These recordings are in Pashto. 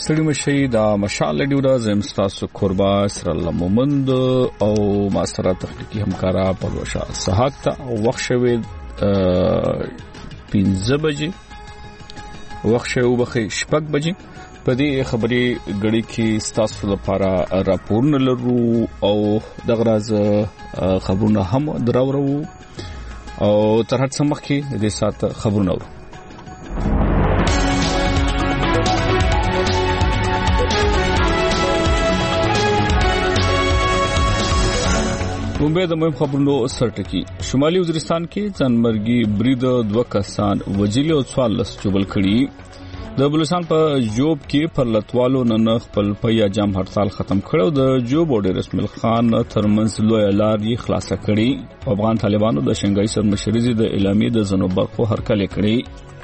ستړي مشي د مشال ډیوډا زم تاسو قربا سره الله مومند او ما سره تخنیکی همکارا پروشا صحت وخت شوی 15 بجې وخت شوی وبخې شپږ بجې په دې خبري غړي کې تاسو لپاره راپورونه لرو او دغه راز خبرونه هم دراورو او تر هڅه مخکې د سات خبرونه ورو لومبه د مهم خبرونو سرټکی شمالي وزیرستان کې ځانمرګي برید 2 کسان وجلی او 14 چوبل کړي د بلوچستان په جوب کې پر لټوالو نن خپل پیا جام هړتال ختم کړو د جوب اورډر اسماعیل خان ترمنځ لوی لار یې خلاصه کړي افغان طالبانو د شنګای سرمشري د اعلامیې د زنو برخو هرکله کړي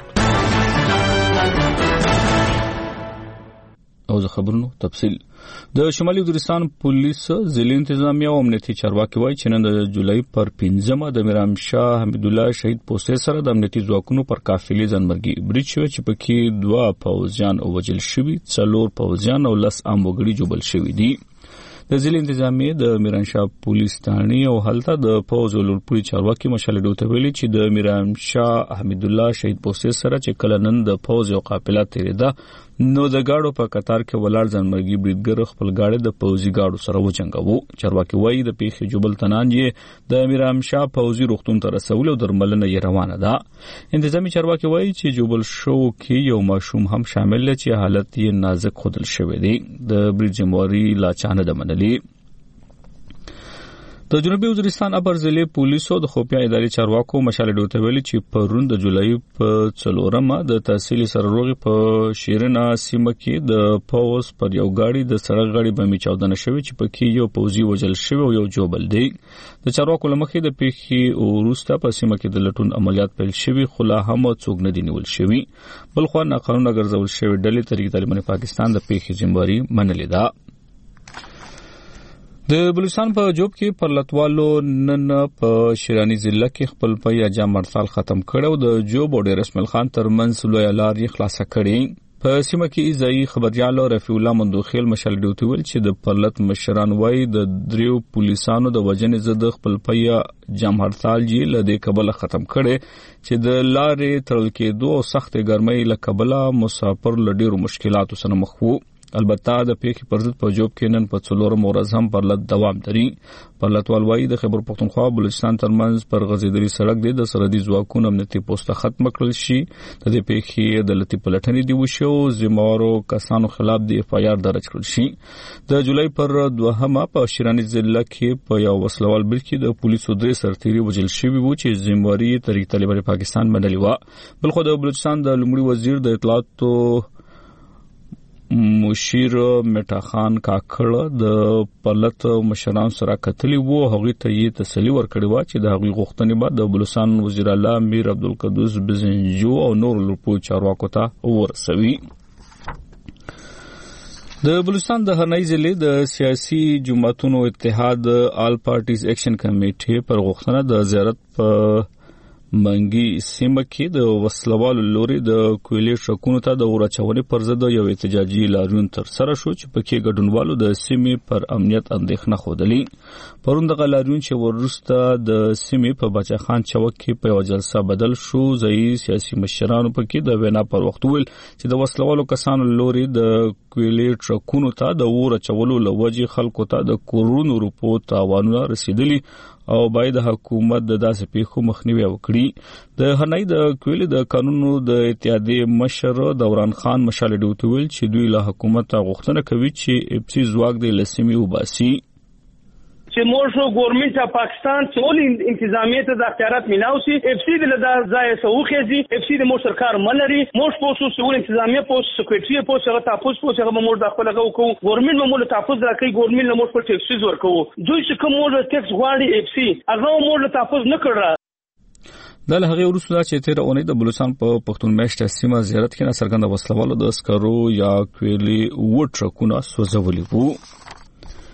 او زه خبرونو تفصیل د شمالي وزیرستان پولیس ضلع انتظامیه او امنیتي چارواکي وایي چې نن د جولای پر 15 د میرام شاه حمید الله شهید پوسټ سره د امنیتي ځواکونو پر قافلې ځانمرګي برید شوی چې پکې 2 پوځیان وژل شوي 4 پوځیان او 10 عام وګړي جوړل شوي دي د ضلع انتظامیه د میران شاه پولیس ثاني او هلته د پوز ولورپوړي چارواکي مشال ډوته ویلي چې د میران شاه حمید الله شهید پوسټ سره چې کله نن د پوز او قافله تیریده نو د گاډو په قطار کې ولاړ ځانمرګي بریدګر خپل گاډي د پوزي گاډو سره وجنګاوه چارواکي وایي د پیښې جوبل تنان یې د میرام شاه پوزي روغتون ته رسول او درملنه یې روانه ده انتظامی چارواکي وایي چې جوبل شو کې یو ماشوم هم شامل دی چې حالت یې نازک خودل شوی دی د برید جمهوریت لا چانه د منلي د جنوبي وزیرستان ابر ضلع پولیسو د خوپیا اداري چارواکو مشال ډوته ویلي چې پرون د جولای په 4مه د تحصیل سرروغي په شیرینه سیمه کې د پوز پر یو گاډي د سړک غاډي بمې چاودنه شوې چې پکې یو پوزي وجل شوی او یو جوبل دی د چارواکو لمخې د پیښې وروسته په سیمه کې د لټون عملیات پیل شوي خو لا هم څوک نه دی نیول شوی بل خو نه قانون ګرځول شوی ډلې طریق طالبان پاکستان د پیښې ذمہواری منلې ده د بلوچستان په جوب کې پر لټوالو نن په شیرانی ضلع کې خپل پیا جام هړتال ختم کړو د جوب اورډر اسماعیل خان ترمنځ لوی لار یې خلاصه کړي په سیمه کې ځای خبريال رفیع الله مندوخیل مشال ډیوټي ول چې د پرلط مشران وای د دریو پولیسانو د وجنې زد خپل پیا جام هړتال جې لدې قبل ختم کړي چې د لارې تړل کېدو او سخت ګرمۍ له قبل مسافر لډیرو مشکلاتو سره مخ وو البته د پیښې پر ضد په جوب کې نن په 4 ورځ هم پرلط دوام لري پرلط والوای د خیبر پختونخوا بلوچستان ترمنځ پر غزیدري سړک د سرحدي ځواکونو امنیتي پوسټ ختم کړل شي د دې پیښې د لتی پلټنې دی وشو ذمہوارو کسانو خلاف د اف آی آر درج کړل شي د جولای پر 2مه په شیرانی ضلع کې په یو وسلوال بریډ کې د پولیسو 3 سرتیري وژل شوي وو چې ذمہواری طریق طالبان پاکستان منلې و بل خو د بلوچستان د لومړي وزیر د اطلاعاتو مشیر میټا خان کاکړ د پلت مشران سره کتلی وو هغه ته یې تسلی ورکړی و چې د هغه غوښتنې بعد د بلوچستان وزیر اعلی میر عبدالقدوس بزنجو او نور لپو چارواکو ته ورسوي د بلوچستان د هرنۍ ضلع د سیاسي جماعتونو اتحاد آل پارټیز ایکشن کمیټې پر غوښتنه د زیارت په منګي سیمه کې د وسلوالو لوري د کویلې شکونو ته د ورچونې پر ضد یو احتجاجي لاریون تر سره شو چې پکې ګډونوالو د سیمې پر امنیت اندېښنه خوده پرون د لاریون چې ورسته د سیمې په بچا خان چوک کې په جلسه بدل شو ځای سیاسي مشرانو پکې د وینا پر وخت ول چې د وسلوالو کسانو لوري د کویلې شکونو ته د ورچولو لوجي خلکو ته د کورونو روپو تاوانونه رسیدلي او باید حکومت د داسې پیښو مخنیوي وکړي د هرنۍ د کویلې د قانونو د اتحادیې مشر دوران خان مشال ډیوټي ویل چې دوی له حکومت غوښتنه کوي چې اپسی ځواک د لسمي وباسي چې موږ ګورنمنت پاکستان ټول انتظامیه ته د اختیارات ملاوي اف سی د ځای سوخېزي اف سی د مو سرکار ملري موږ پوسو ټول انتظامیه پوسټ سکریټری پوسټ هغه تاسو پوسټ هغه موږ د خپل غو ګورنمنت موږ تاسو راکې ګورنمنت موږ په ټیکس ورکو دوی چې کوم موږ ټیکس غواړي اف سی هغه موږ تاسو نه کړو د هغه وروسته چې تیر اونۍ د بلوچستان په پښتون میشت سیمه زیارت کې نه سرګند وسلوالو د اسکرو یا کویلي وټرکونه سوځولي وو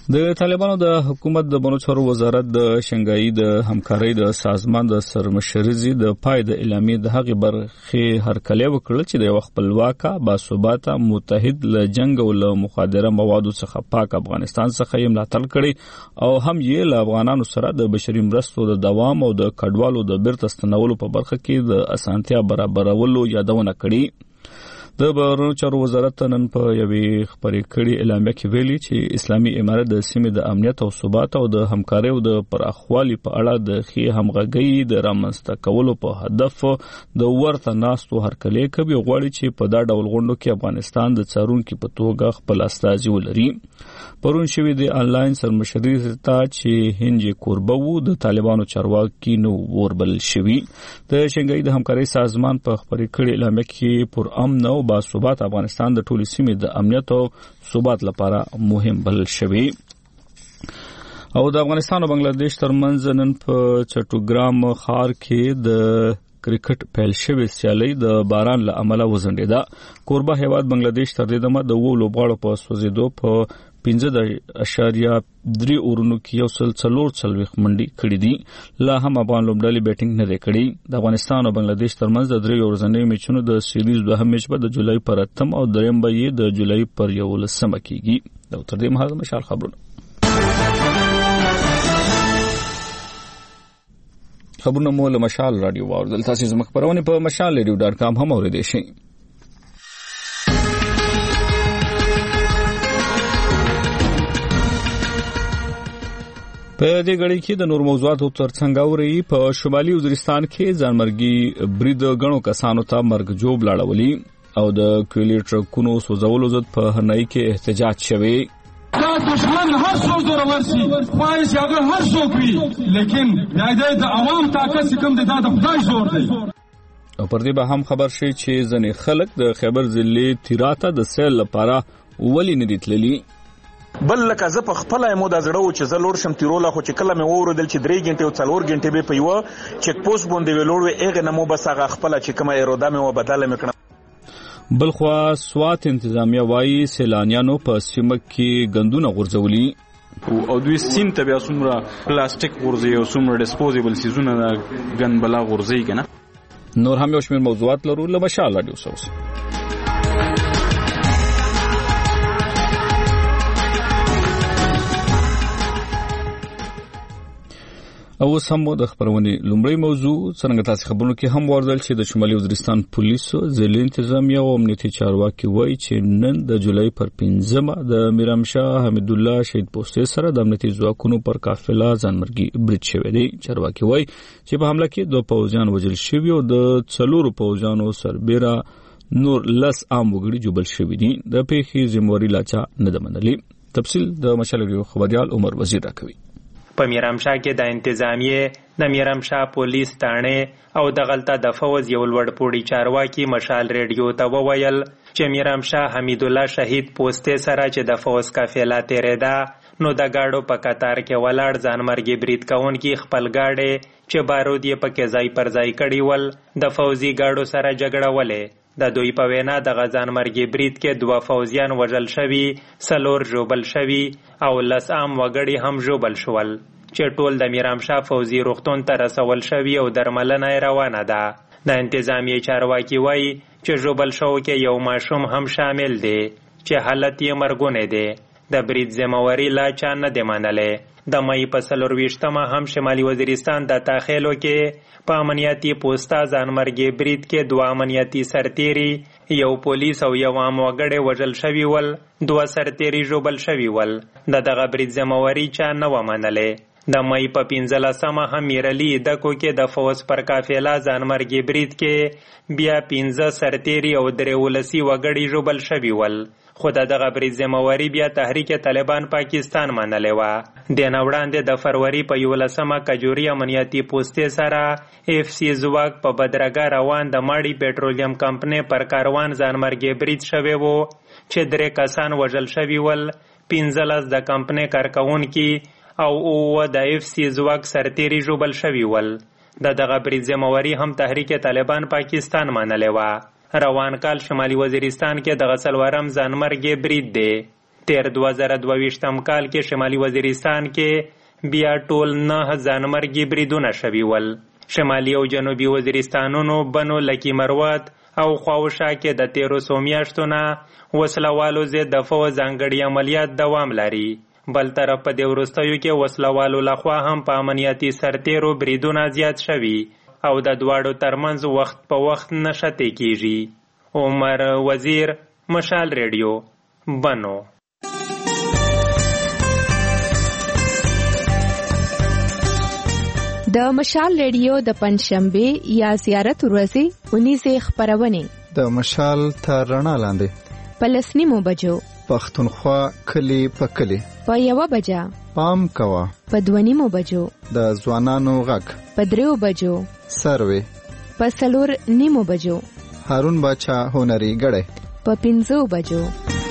د طالبانو د حکومت د بنو چارو وزارت د شنګایي د همکارۍ د سازمان د سرمشرزي د پای د اعلامیې د هغې برخې هرکلی وکړل چې د یو خپلواکه باثباته متحد له جنګ او له مخدره موادو څخه پاک افغانستان څخه یې ملاتړ کړی او هم یې له افغانانو سره د بشري مرستو د دوام او د کډوالو د بیرته ستنولو په برخه کې د اسانتیا برابرولو یادونه کړې. د بهرنیو چارو وزارت نن په یوې خپرې کړې اعلامیه کې ویلي چې اسلامي امارت د سیمې د امنیت او ثبات او د همکارۍ او د پراخوالي په اړه د ښې همغږۍ د رامنځته کولو په هدف د ورته ناستو هرکلی کوي او غواړي چې په دا ډول غونډو کې افغانستان د څارونکي په توګه خپل استازي ولري. پرون شوې د انلاین سرمشري ته چې هند کوربه وو د طالبانو چارواکي نو وربل شوي. د شنګایي د همکارۍ سازمان په خپرې کړې اعلامیه کې پر امن او باثبات افغانستان د ټولې سیمې د امنیت او ثبات لپاره مهم بلل شوی. او د افغانستان او بنگلاديش ترمنځ نن په چټوګرام ښار کې د کرکټ پیل شوی سیالي د باران له امله وزنډیده. کوربه هیواد بنگلاديش تر دې دمه د وو لوبغاړو په سوځیدو په 15.3 اورونو کې یو سل 4 منډي کړې دي. لا هم افغان لوبډلې بیټینګ نه کړې. د افغانستان او بنگلاديش ترمنځ د 3 ورځنیو میچونو د سیریز دوهم میچ به د جولای پر 8 او دریم به یې د جولای پر 11 کېږي. دا تر دې مهاله مشال خبرونه مو له مشال رادیو واوردل. تاسو زموږ خبرونه په mashalradio.com هم اوریدئ شئ. په دې غړي کې د نور موضوعاتو ترڅنګ اوري په شمالي وزیرستان کې ځانمرګي برید غنو کسانو ته مرګ جوړ لاړولي او د کویلي ټرکونو سوځولو ضد په هنای کې احتجاج شوی. دا دشمن هر څو زور ورسي خواهش هغه هر څو کوي لیکن د عوام طاقت کوم د خدای زور دی. او پر دې به هم خبر شي چې ځنې خلک د خیبر ضلع تیراته د سیل لپاره ولی نه دي تللي. بل لکه زه په خپل مو د زړه و چې زه لوړ شم تیروله خو چې کله مې ووردل چې 3 غنټې او 4 غنټې به په یو چک پوسټ باندې ویلوړ وي اغه نمو بس هغه خپل چې کومه اراده مې و بدله مې کړم. بلخوا سوات انتظامیه وایي سیلانیانو په سیمه کې غندونه غورځولي او دوی سیم ته بیا څومره پلاستیک غورځي او څومره ډیسپوزیبل سیزونه غن بلا غورځي کنه. نور هم یو شمېر موضوعات لرو له مشال رادیو سره. او سمو د خبرونې لومړی موضوع څنګه تاسو خبرونه کې هم وردل چې د شمالي وزیرستان پولیسو ضلع انتظامیه او امنیتي چارواکي وایي چې نن د جولای پر 15 د میرامشاه حمید الله شهید پوسټ سره د امنیتي ځواکونو پر قافله ځانمرګي برید شوی دی. چارواکي وایي چې په حمله کې 2 پوځیان وژل شوي او د 4 پوځیانو سربېره نور لس عام وګړي جوړل شوي دي. د پیښې ذمہواري لاچا نه ده منلې. تفصیل د مشال ریو خبريال عمر وزیر راکوي. په میرامشاه کې د انتظامیه د میرامشاه پولیس تانه او د غلطه د فوز یو لوړ پوړی چارواکي مشال ریډیو ته وویل چې میرامشاه حمید الله شهید پوسټ سره چې د فوز قافله تیرېده نو د گاډو په قطار کې ولاړ ځانمرګي برید کوونکي خپل گاډي چې بارود یې پکې ځای پر ځای کړي ول د فوزي گاډو سره جګړه ولې. د دوی په وینا د غزانمرګي برید کې 2 فوزیان وژل شوي 4 ژوبل شوي او 10 عام وګړي هم ژوبل شول چې ټول د میرامشاه فوزي روغتون ته رسول شوي او درملنه روانه ده. د انتظامیه چارواکي وایي چې ژوبل شوو کې یو ماشوم هم شامل دی چې حالت یې مرګونی دی. د برید ذمہواري لا چا نه دی منلې. د مې په 24مه هم شمالي وزیرستان د تاخیلو کې په امنیتي پوسټا ځانمرګي برید کې 2 امنیتي سرتیري یو پولیس او یو عام وګړی وژل شوي ول 2 سرتیري ژوبل شوي ول. دغه برید ذمہواري چا نه و منلې. د مې په 15مه هم میرلی دکو کې د فوز پر قافله ځانمرګي برید کې بیا 15 سرتیري او 3 ولسی وګړي ژوبل شوي ول. خو دغه برید ذمہواري بیا تحریک طالبان پاکستان منلې و. د نوړاندې د فروری په 11مه کجوري امنیتي پوسټ سره اف سی زواک په بدرګه روان د ماړي پېټرولیم کمپنۍ پر کاروان ځانمرګي برید شوی وو چې 3 کسان وژل شوي ول 15 د کمپنۍ کارکونکي او د اف سی زواک سرتیري ژوبل شوي ول. دغه برید ذمہواري هم تحریک طالبان پاکستان منلې و. روان کال شمالي وزیرستان کې د غسلورم ځانمرګي برید دی. تیر 2022 کال کې شمالي وزیرستان کې بیا ټول 9 ځانمرګي بریدونه شوي ول. شمالي او جنوبي وزیرستانونو بنو لکی مروت او خواوشا کې د 1300 میاشتو نه وسلوالو ضد دفاع ځانګړي عملیات دوام لري. بل طرف په دې وروستیو کې وسلوالو لخوا هم په امنیتي سرتیرو بریدونه زیات شوي او د دواړو ترمنځ وخت په وخت نښتې کیږي. عمر وزیر، مشال ریډیو، بنو. د مشال ریډیو د پنځشنبه یا زیارت ورځې 19 خبرونه د مشال تر رڼا لاندې پلسنیمو بجو پښتونخوا کلی په کلی په 1 بجا پام کوا په 2 بجو د ځوانانو غږ په 3 بجو سروي په 4 بجو هارون باچا هنري غړې په 5 بجو.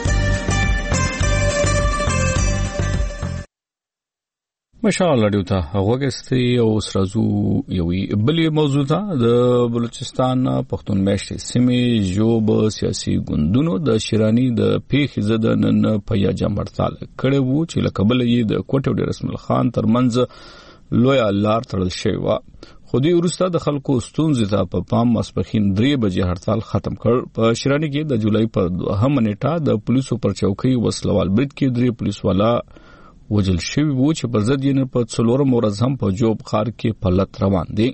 مشال رادیو ته وګورئ او سرازو یوې بلې موضوع ته د بلوچستان پښتون میشتې سیمې جوب سیاسي ګوندونو د شیرانی د پیښې زده نن په یاجه مرتال کړي وو چې لکبل یې د کوټ ډیر رسمل خان ترمنځ لوی لار تړل شوی و. خو دې وروسته د خلکو ستونزې ته په پام ماسپخین 3 بجې هړتال ختم کړ. په شیرانی کې د جولای په 2 نیټه د پولیسو پر چوکۍ وسلوال برید کې 3 پولیس والا وجل شوی وو چې په ضد یې په 4 ورځ هم په جوب خار کې پلت روان دي.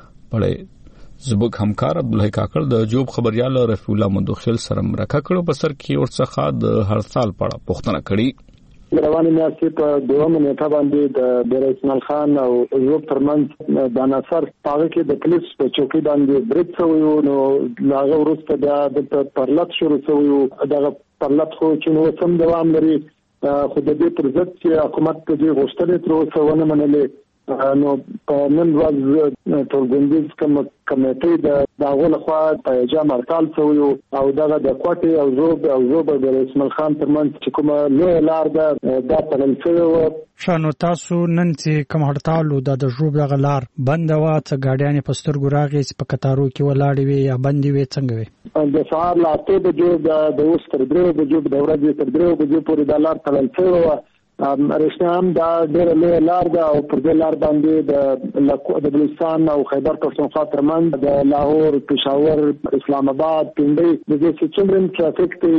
پړې زبک همکار عبدالحی کاکړ د جوب خبريال رفیع الله مندوخیل سره مرکه کړو. په سر کې ورڅخه د هړتال پړه پوښتنه کړې. رواني میاشتې په 2 نیټه باندې د ډیر اسماعیل خان او جوب ترمنځ د عناصر پاغه کې د پولیس په چوکۍ باندې برید شوی نو لاغه ورسته د پرلط شروع شوی. دغه پرلط خو چې نو سم دوام لري خو د دې پر ضد چې حکومت په دې غوښتنې تر اوسه ونه منلې نو په نن ورځ ټولګندیز کمیټې د هغو لخوا په یاجه مرتال شوی او دغه د کوټې او زوب د اسماعیل خان ترمنځ چې کومه لویه لار ده دا تړل شوې وه. شانو تاسو نن چې کوم هړتال و د ژوب دغه لار بنده وه څه ګاډیانې په سترګو راغې چې په کتارو کې ولاړې وې یا بندې وې څنګه وې؟ د سهار له 8 بجو د اوس تر 3 بجو د ورځې تر 3 بجو پورې دا لار تړل شوې وه. رښتیا هم دا ډېره لویه لار ده او پر دې لار باندې د بلوچستان او خیبر پښتونخوا ترمنځ د لاهور، پېښور، اسلام آباد، پنډۍ د دې چې څومره ټرافیک دی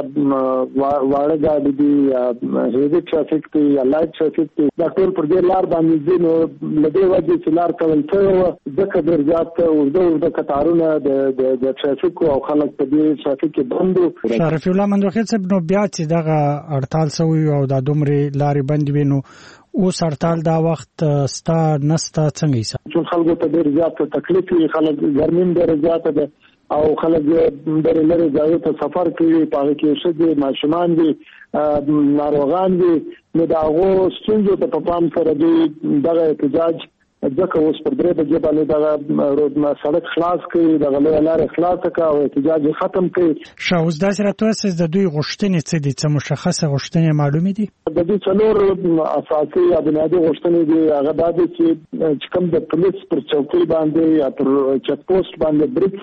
هغه واړه ګاډي دي یا هیوي ټرافیک دی یا لایټ ټرافیک دی دا ټول پر دې لار باندې دي. نو له دې وجې چې لار تړل شوې وه ځکه ډېر زیات اوږده کتارونه د ټرافیک او خلک په دې ټرافیک کې بند وو. رفیع الله مندوخیل صاحب نو بیا چې دغه هړتال شوی او دا دومره لارې بند وي نو اوس هړتال دا وخت ستا نستا څنګه حساب؟ ټول خلکو ته ډېر زیات تکلیف وي، خلک ګرمي ډېره زیاته ده او خلک ډېر لرې ځایونو ته سفر کوي، په هغه کې ښځې ماشومان دي، ناروغان دي. نو د هغو ستونزو ته په پام سره دوی دغه احتجاج ځکه اوس پر 3 بجې باندې دغه سړک خلاص کړي، دغه لویه لاره خلاصه کړه او احتجاج ختم کړي. ښه، اوس داسې راته ووایاست د دوی غوښتنې څه دي؟ څه مشخصه غوښتنې معلومې دي؟ د دوی 4 اساسي یا بنیادي غوښتنې دي. هغه دا دي چې کوم د پولیس پر چوکۍ باندې یا پر چک پوسټ باندې برید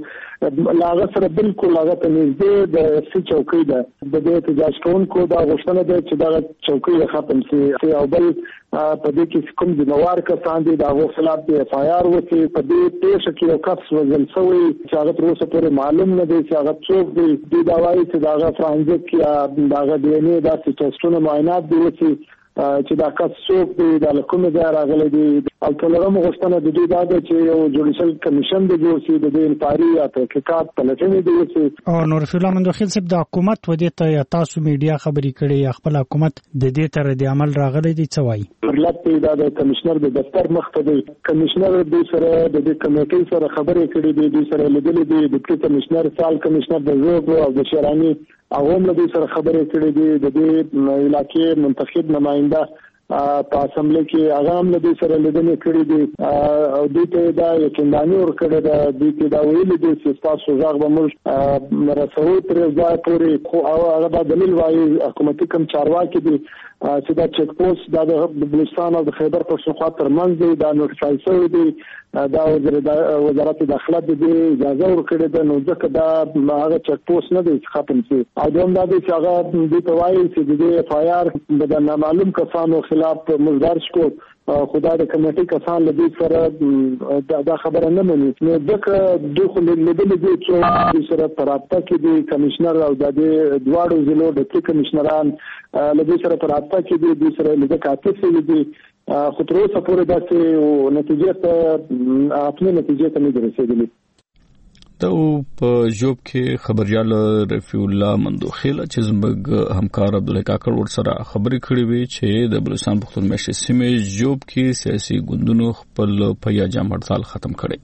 شوی لاغه سره بالکل هغه ته نږدې د سی چوکۍ ده. د دې احتجاج کوونکو دا غوښتنه ده چې دغه چوکۍ ختم شي او بل په دې کې کوم ذمہوار کسان دي د هغو خلاف د اف آی آر وکړي. په دې پیښه کې یو کس وژل شوی چې هغه تر اوسه پورې معلوم نه دی چې هغه څوک دی. دوی دا وایي چې د هغه فرانزیک یا د هغه ډي ان اې داسې ټسټونه معاینات دي وکړي چې دا کس څوک دی، د کومه ځای راغلی دی. او څلورمه غوښتنه د دوی دا ده چې یو جوډیشل کمیشن دی جوړ شي، د دې انکوایري یا تحقیقات پلټنې دی وشي. او نور رفیع الله مندوخیل صاحب د حکومت ودې ته یا تاسو میډیا خبرې کړې یا خپل حکومت د دې تر د عمل راغلی دی څه وایي؟ پرلط دا د کمشنر د دفتر مخ ته دی. کمشنر دوی سره د دې کمیټې سره خبرې کړې دي، دوی سره لیدلې دي. ډیپټي کمشنر، سال کمشنر د زوب او د شیرانی هغه هم له دوی سره خبرې کړې دي. د دې علاقې منتخب نماینده په اسمبلی کې هغه هم له دوی سره لیدنې کړې دي او دوی ته دا یقیني ورکړی ده، دوی ته دا ویلي دي چې تاسو غږ به موږ رسوو تر ځای پورې. خو هغه دا دلیل وایي حکومتي کوم چارواکي دي چې دا چک پوسټ دا د بلوچستان او د خیبر پښتونخوا ترمنځ دی، دا نوټیفای شوی دی دا وزارت داخله د اجازه ورکړې ده، نو ځکه دا هغه چک پوسټ نه دی ختم شي. او دوم دا دی چې هغه د توایي چې د اف آی آر د نامعلوم کسانو خلاف مزدرج کو خدای د کمیټې کسان له دې سره دا خبره نه مني، نو ځکه دوی لیدل دي چې سره پراتګ کې د کمشنر او د دواړو ضلعو ډیپټي کمشنران له دې سره پراتګ کې د سره لږه کاتې دي، خو تر اوسه پورې داسې نتیجې ته خپل نتیجې ته نه رسیدلي. ته په جوب کې خبريال رفیع الله مندوخیل چې زموږ همکار عبدالله کاکړ ورسره خبرې کړې وي چې د بلوچستان پښتون مېشتې سیمې جوب کې سیاسي ګوندونو خپل پیا جام هړتال ختم کړی.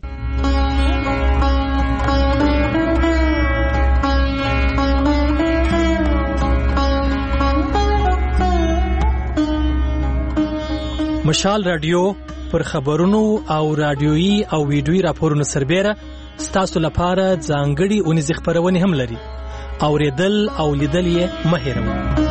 مشال رادیو پر خبرونو او رادیويي او ویډیويي راپورونو سربېره ستاسو لپاره ځانګړي اونیزې خبرونه هم لري. اوریدل او لیدل یې مه هېروئ.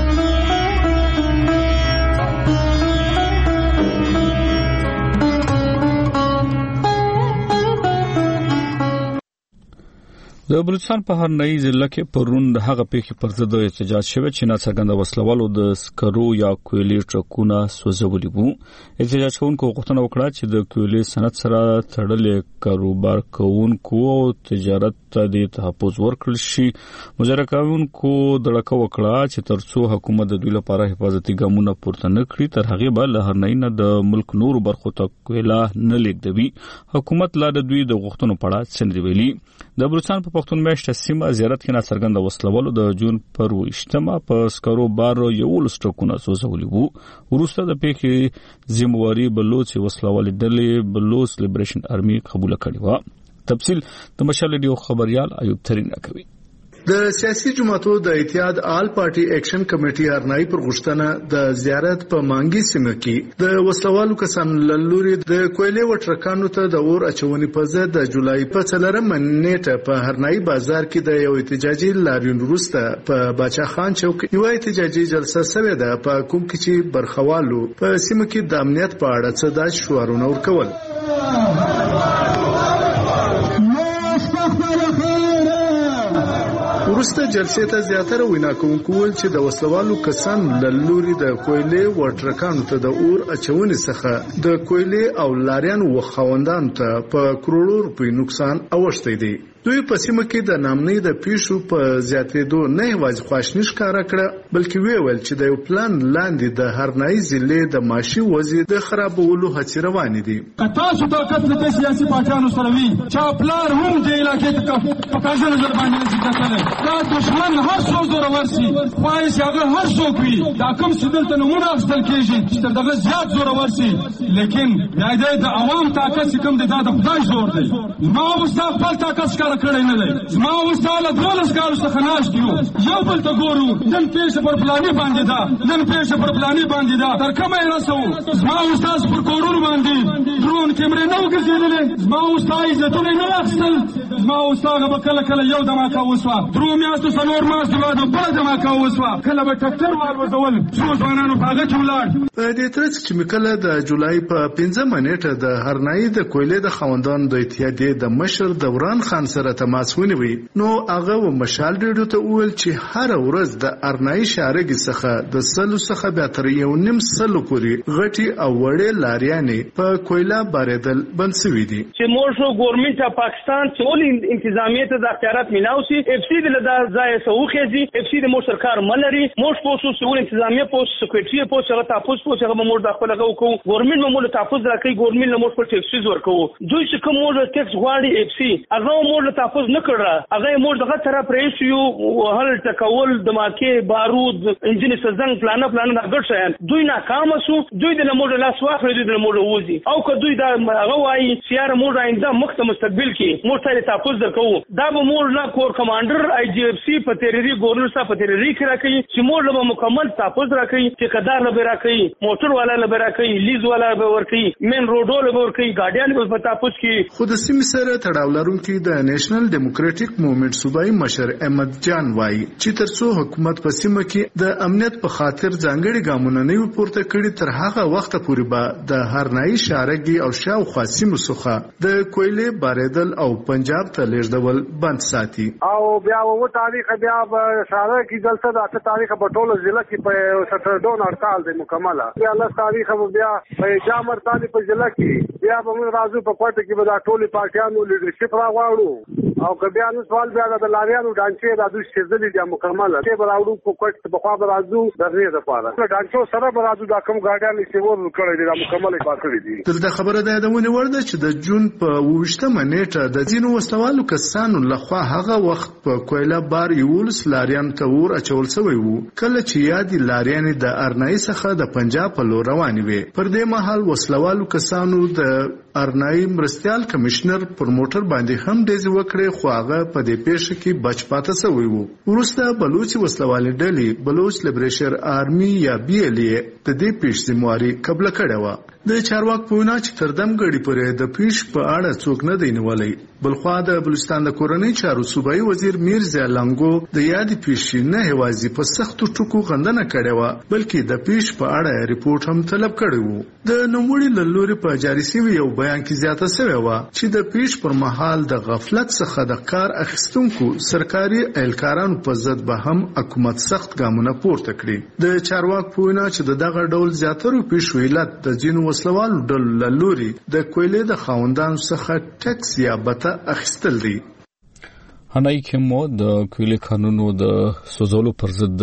د بلوچستان په هرنۍ ضلع کې پرون د هغه پیښې پر ضد احتجاج شوی چې ناڅرګنده وسلوالو د سکرو یا کویلې ټرکونه سوځولي وو. احتجاج کوونکو غوښتنه وکړه چې د کویلې صنعت سره تړلې کاروبار کوونکو او تجارت ته د تحفظ ورکړل شي. مظاهره کوونکو دړکه وکړه چې ترڅو حکومت د دوی لپاره حفاظتي ګامونه پورته نه کړي تر هغه به له هرنۍ نه د ملک نورو برخو ته کویله نه لیږدوي. حکومت لا د دوی د غوښتنو په اړه څه نه ویلي. د بلوچستان په پښتون مېشتې سیمه زیارت کې ناڅرګنده وسلوالو د جون پر 28 په سکرو بار یو لسټرکونه سوځولي وو. وروسته د پیښې ذمہواری بلوچ وسلوال ډلې بلوچ لیبریشن آرمي قبول کړی و. تفصیل د مشال ریډیو خبريال ایوب ترین راکوي. د سیاسي جماعتو د اتحاد آل پارټي اکشن کمیټي هرنای پر غوښتنه د زیارت په مانګي سیمه کې د وسلوالو کسانو لوري د کویلې وټرکانو ته د اور اچونې په ضد د جولای په 4 نیټه په هرنای بازار کې د یو احتجاجي لاریون وروسته په باچا خان چوک یو احتجاجي جلسه سوي ده، په کوم کې چې برخوالو په سیمه کې د امنیت په اړه څه د شعارونه ورکول. وروسته جلسې ته زیاتره وینا کوونکو ویل چې د وسلوالو کسان له لوري د کویلې وټرکانو ته د اور اچونې څخه د کویلې او لاریان وخوندان ته په کروڑو روپۍ نقصان اوښتی دی. دوی په سیمه کې د نامنۍ د پیښو په زیاتېدو نه یوازې خواشني ښکاره کړه بلکې ویل چې د یو پلان لاندې د هرنۍ ضلع د معاشي وضعیت د خرابولو هڅې روانې دي. تاسو طاقت له سیاسي پارټیانو سره وي چې پلان هم د علاقې ته په کاژه نظر باندې ځکه دا دشمن هر څو زور ورسي خواهش هغه هر څوک وي دا کوم چې دلته نمونه اخیستل کېږي چې تر دغه زیات زور ورسي، لیکن د عوام طاقت چې کوم دی دا د خدای زور دی. ما اوسه خپل طاقت ښکاره کړی نه دی. ما اوسه له 12 کالو څخه ناست یو بل ته ګورو، نن پیښه پر پلاني باندې ده، نن پیښه پر پلاني باندې ده، تر کومه یې رسو. ما اوسه پر کورونو باندې درون کیمرې نه وګرځېدلې، ما اوسه عزتونه نه اخیستل، ما اوسه به کله یو دماکه وسوه، درو میاشتو څلور میاشتو بعد بله دماکه وسوه، کله به ټکټر والوځول، څو ځوانانو په هغه کې ولاړ. په دې ترڅ چې کله د جولای په 15 نیټه د هرنای د کویلې د خوندانو د اتحادیې د مشر دوران خان سره تماس ونیوي، نو هغه و مشال ډیډو ته وویل چې هر ورځ د ارنای شارګي څخه د سلو څخه به تر 1.5 پورې غټي او وړې لاریانې په کویلا باریدل بند شوي دي. چې موږ ګورنمنت پاکستان ټول انتظامیه ته د اختیارات ملاوي، اف سی د ځای سوخېږي، اف سی د مو سرکار ملري، موږ پوسو سول انتظامیه پوسو سکرټری پوسو هغه تاسو پوسو هغه موږ د خپل غو کو ګورنمنت موږ تاسو راکې ګورنمنت موږ په ټیکس ورکو. دوی چې کوم موږ ټیکس غواړي اف سی هغه موږ تاسو نه کړه، هغه موږ دغه طرف پریشیو هل ټکول دماکه بارود انجن سزنګ پلان نه ګټ دوی ناکام شو. دوی د موږ لاس واخلي، دوی د موږ وځي او که دوی دا هغه وایي سیاره موږ آینده مخته مستقبل کې موږ ته تاسو درکو، دا به موږ لا کور کمانډر آی جی اف سی په تیری ګورنر صاحب په تیری کې راکړي چې موږ له مکمل تاسو راکړي، ټیکدار له راکړي، موټر والا له راکړي، لیز والا به ورکړي، مین روډو له ورکړي، ګاډیان په تاسو کې. خو د سیمې سره تړاو لرونکي د نېشنل ډیموکراټیک موومېنټ صوبایي مشر احمد جان وایي چې ترڅو حکومت په سیمه کې د امنیت په خاطر ځانګړي ګامونه نه وي پورته کړي تر هغه وخته پورې به د هرنایي شارګي او شاوخوا سیمو څخه د کویلې بارېدل او پنجاب ته لیږدول بند ساتي او بیا و تاریخ بیا شارګي دلته د 8 تاریخ په ټولو ضلع کې په سټرډون هړتال دی مکمله بیا 10 تاریخ بیا په جام هړتال په ضلع کې بیا به موږ راځو په کوټه کې به دا ټولي پارټیانو لیډرشپ راغواړو او که بیا نو سوال بیا د لاریانو ډانچې د دوی شېزلې د مکمله کې به راوړو په کوټه په خوا به راځو درې د پاره ډانچو سره به راځو دا کوم ګاډیان چې ور کړی دی مکمله پاتې دي تر دا خبره ده د ونی ورده چې د جون په 28مه نیټه د ځینو وسوالو کسانو لخوا هغه وخت په کویلا بار یولس لاریان ته ور اچول شوی وو کله چې یادي لاریان د ارنای څخه د پنجاب په لور روانې وي پر دې مهال وسلوالو کسانو د ارنای مرستيال کمشنر پر موټر باندې هم ډېز وکړي خو هغه په دې پیښه کې بچ پاتې شوی وو ورسته بلوچ وسلوالي ډلې بلوچ لیبریشن آرمي یا بي ال اي د دې پیښې ذمہواري قبل کړې و د چارواک پوینا چې تر دم غړي پرې د پیښ په اړه څوک نه دی نیولې بلخوا د بلوچستان د کورنۍ چارو صوبایي وزیر میرزا لنګو د یادې پیښې نه هوازي په سختو ټکو غندنه کړې و بلکې د پیښ په اړه ریپورت هم طلب کړی وو د نوموړي لوري په جاري شوی یو بیان کې زیاته شوی و چې د پیښ پر مهال د غفلت څخه د کار اخیستونکو سرکاري اهلکارانو په ضد به هم حکومت سخت ګامونه پورته کړي د چارواک پوینا چې دغه ډول زیاتره پیښو علت د جنو وسلوالو ډلو لوري د کویلې د خاوندانو څخه ټیکس یا بته اخیستل دي هنای کې مو د کویلې قانونو د سوزولو پر ضد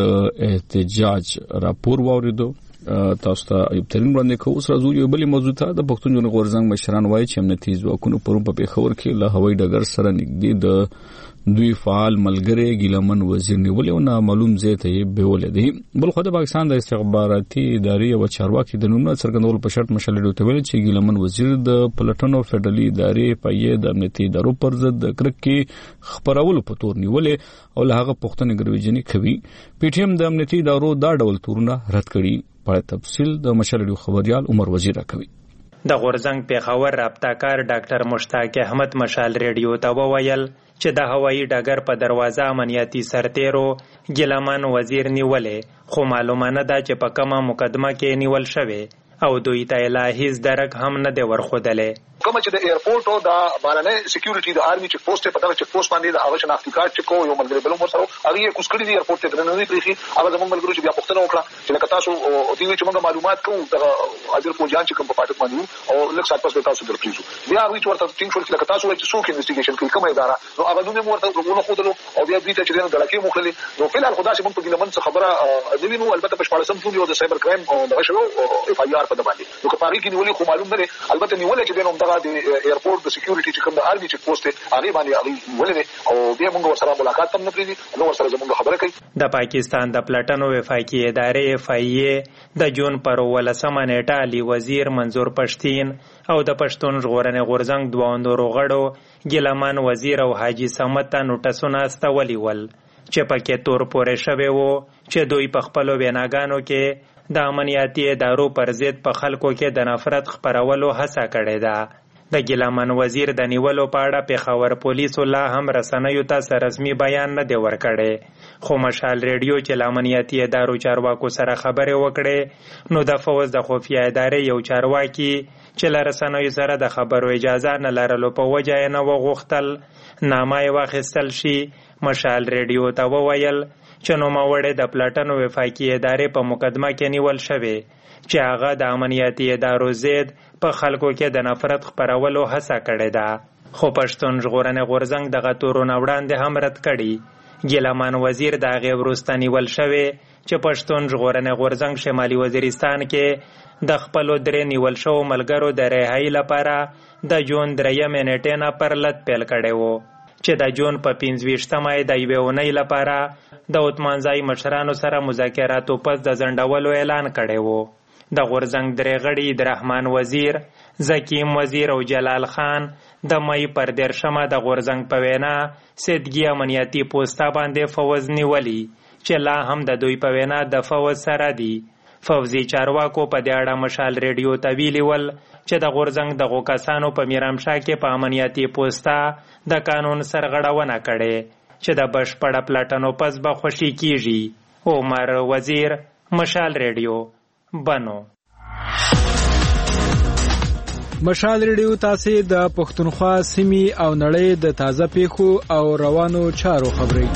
احتجاج راپور واوریدو تاسو ته ایوب ترين باندې کو اوس راځو یو بل موضوع ته د پښتون جنو غورزنګ مشران وایي چې امنیتي ځواکونو پرون په پیښور کې له هوایي ډګر سره نږدې د دوی فعال ملګری ګیلمن وزیر نیولې او نامعلوم ځای ته یې بیولې دي بل خو د پاکستان د استخباراتي ادارې او چارواکي د نومونو څرګندول په شرط مشالې ډوته ویل چې ګیلمن وزیر د پلټنو فدرالي ادارې په یې د امنیتي ادارو پر ضد د کرکې خبرولو په تور نیولې او له هغه پښتنې ګرویجنې کوي پی ټی ایم د امنیتي ادارو دا ډول تورونه رد کړي په تفصیل د مشالې خبريال عمر وزیر کوي د غورزنګ پیښور رابطه‌کار ډاکټر مشتاق احمد مشال ریډیو ته وویل چې د هوایي ډګر په دروازه امنیتي سرتیرو ګیلمن وزیر نیولې خو معلومه نه ده چې په کومه مقدمه کې نیول شوی او دوی ته لا هیڅ درک هم نه دی ورخودلې کوم چې د ایرپورټ او د بارنه سکیورټي د آرمي چک پوسټ په دغه چک پوسټ باندې د هغه شناختی کارت چې کو یو ملګری بل مو سره هغه کوس کړی دی ایرپورټ ته درنوي پریخي هغه زموږ ملګرو چې بیا پښتنه وکړه چې لکه تاسو او دوی چې موږ معلومات کوو د حاضر فوجان چې کوم په پاتک باندې او لکه سات پس تاسو درپریزو بیا هغه چې ورته ټینګ شول چې لکه تاسو چې څوک انویسټیګیشن کوي کومه اداره نو هغه دوی ورته ورونه خودلو او بیا دوی ته چې د لکه مخلي نو فعلا خدا چې موږ په ګلمن څخه خبره دوی نو البته په شپږم ټول یو د سایبر کرایم او دغه شو اف آی آر په باندې نو په هغه کې نیولې خو معلوم نه البته نیولې چې دغه دغه د ایرپورټ د سکیورټي چې کوم د آرمي چک پوسټ هغه باندې هغه ولې او بیا موږ سره ملاقات هم نه کړی نو سره زموږ خبره کوي د پاکستان د پلټنو وفاقي ادارې اف آی ای د جون پر 18 نیټه علي وزیر منظور پښتين او د پښتون ژغورنې غورزنګ دوه نورو غړو ګیلمن وزیر او حاجی سمت ته نوټسونه استولي ول چې پکې تور پورې شوی وو چې دوی په خپل ویناګانو کې د امنیتي ادارو پر ضد په خلکو کې د نفرت خپرولو هڅه کړې ده د ګیلمن وزیر د نیولو په اړه پیښور پولیسو لا هم رسنیو ته رسمي بیان نه دی ورکړی خو مشال ریډیو چې امنیتي ادارو چارواکو سره خبرې وکړې نو د فوز د خفیه ادارې یو چارواکي چې له رسنیو سره د خبرو اجازه نه لرلو په وجه یې نه وغوښتل نامه یې واخیستل شي مشال ریډیو ته وویل چې نوموړی د پلټنو وفاقي ادارې په مقدمه کې نیول شوی چې هغه د امنیتي ادارو ضد په خلکو کې د نفرت خپرولو هڅه کړې ده خو پښتون ژغورنې غورزنګ دغه تورونه وړاندې هم رد کړي ګیلمن وزیر د هغې وروسته نیول شوی چې پښتون ژغورنې غورزنګ شمالي وزیرستان کې د خپلو درې نیول شوو ملګرو د رهایي لپاره د جون 3 نیټې نه پر لټ پیل کړی و چې د جون په 25مه د یوې اونۍ لپاره د عثمانزای مشرانو سره مذاکراتو پس د ځنډولو اعلان کړی و د غورزنګ درې غړي عبدالرحمن وزیر زکیم وزیر او جلال خان د مئی پر 13مه د غورزنګ په وینا سیدګي امنیتي پوسټا باندې فوز نیولي چې لا هم د دوی په وینا د فوز سره دي فوزي چارواکو په دې اړه مشال ریډیو ته ویلي ول چې د غورځنګ دغو کسانو په میرامشاه کې په امنیتي پوسټه د قانون سرغړونه کړې چې د بشپړه پلټنو پس به خوشي کیږي. عمر وزیر، مشال ریډیو، بنو. مشال ریډیو تاسو د پښتونخوا سیمې او نړۍ د تازه پیښو او روانو چارو خبري.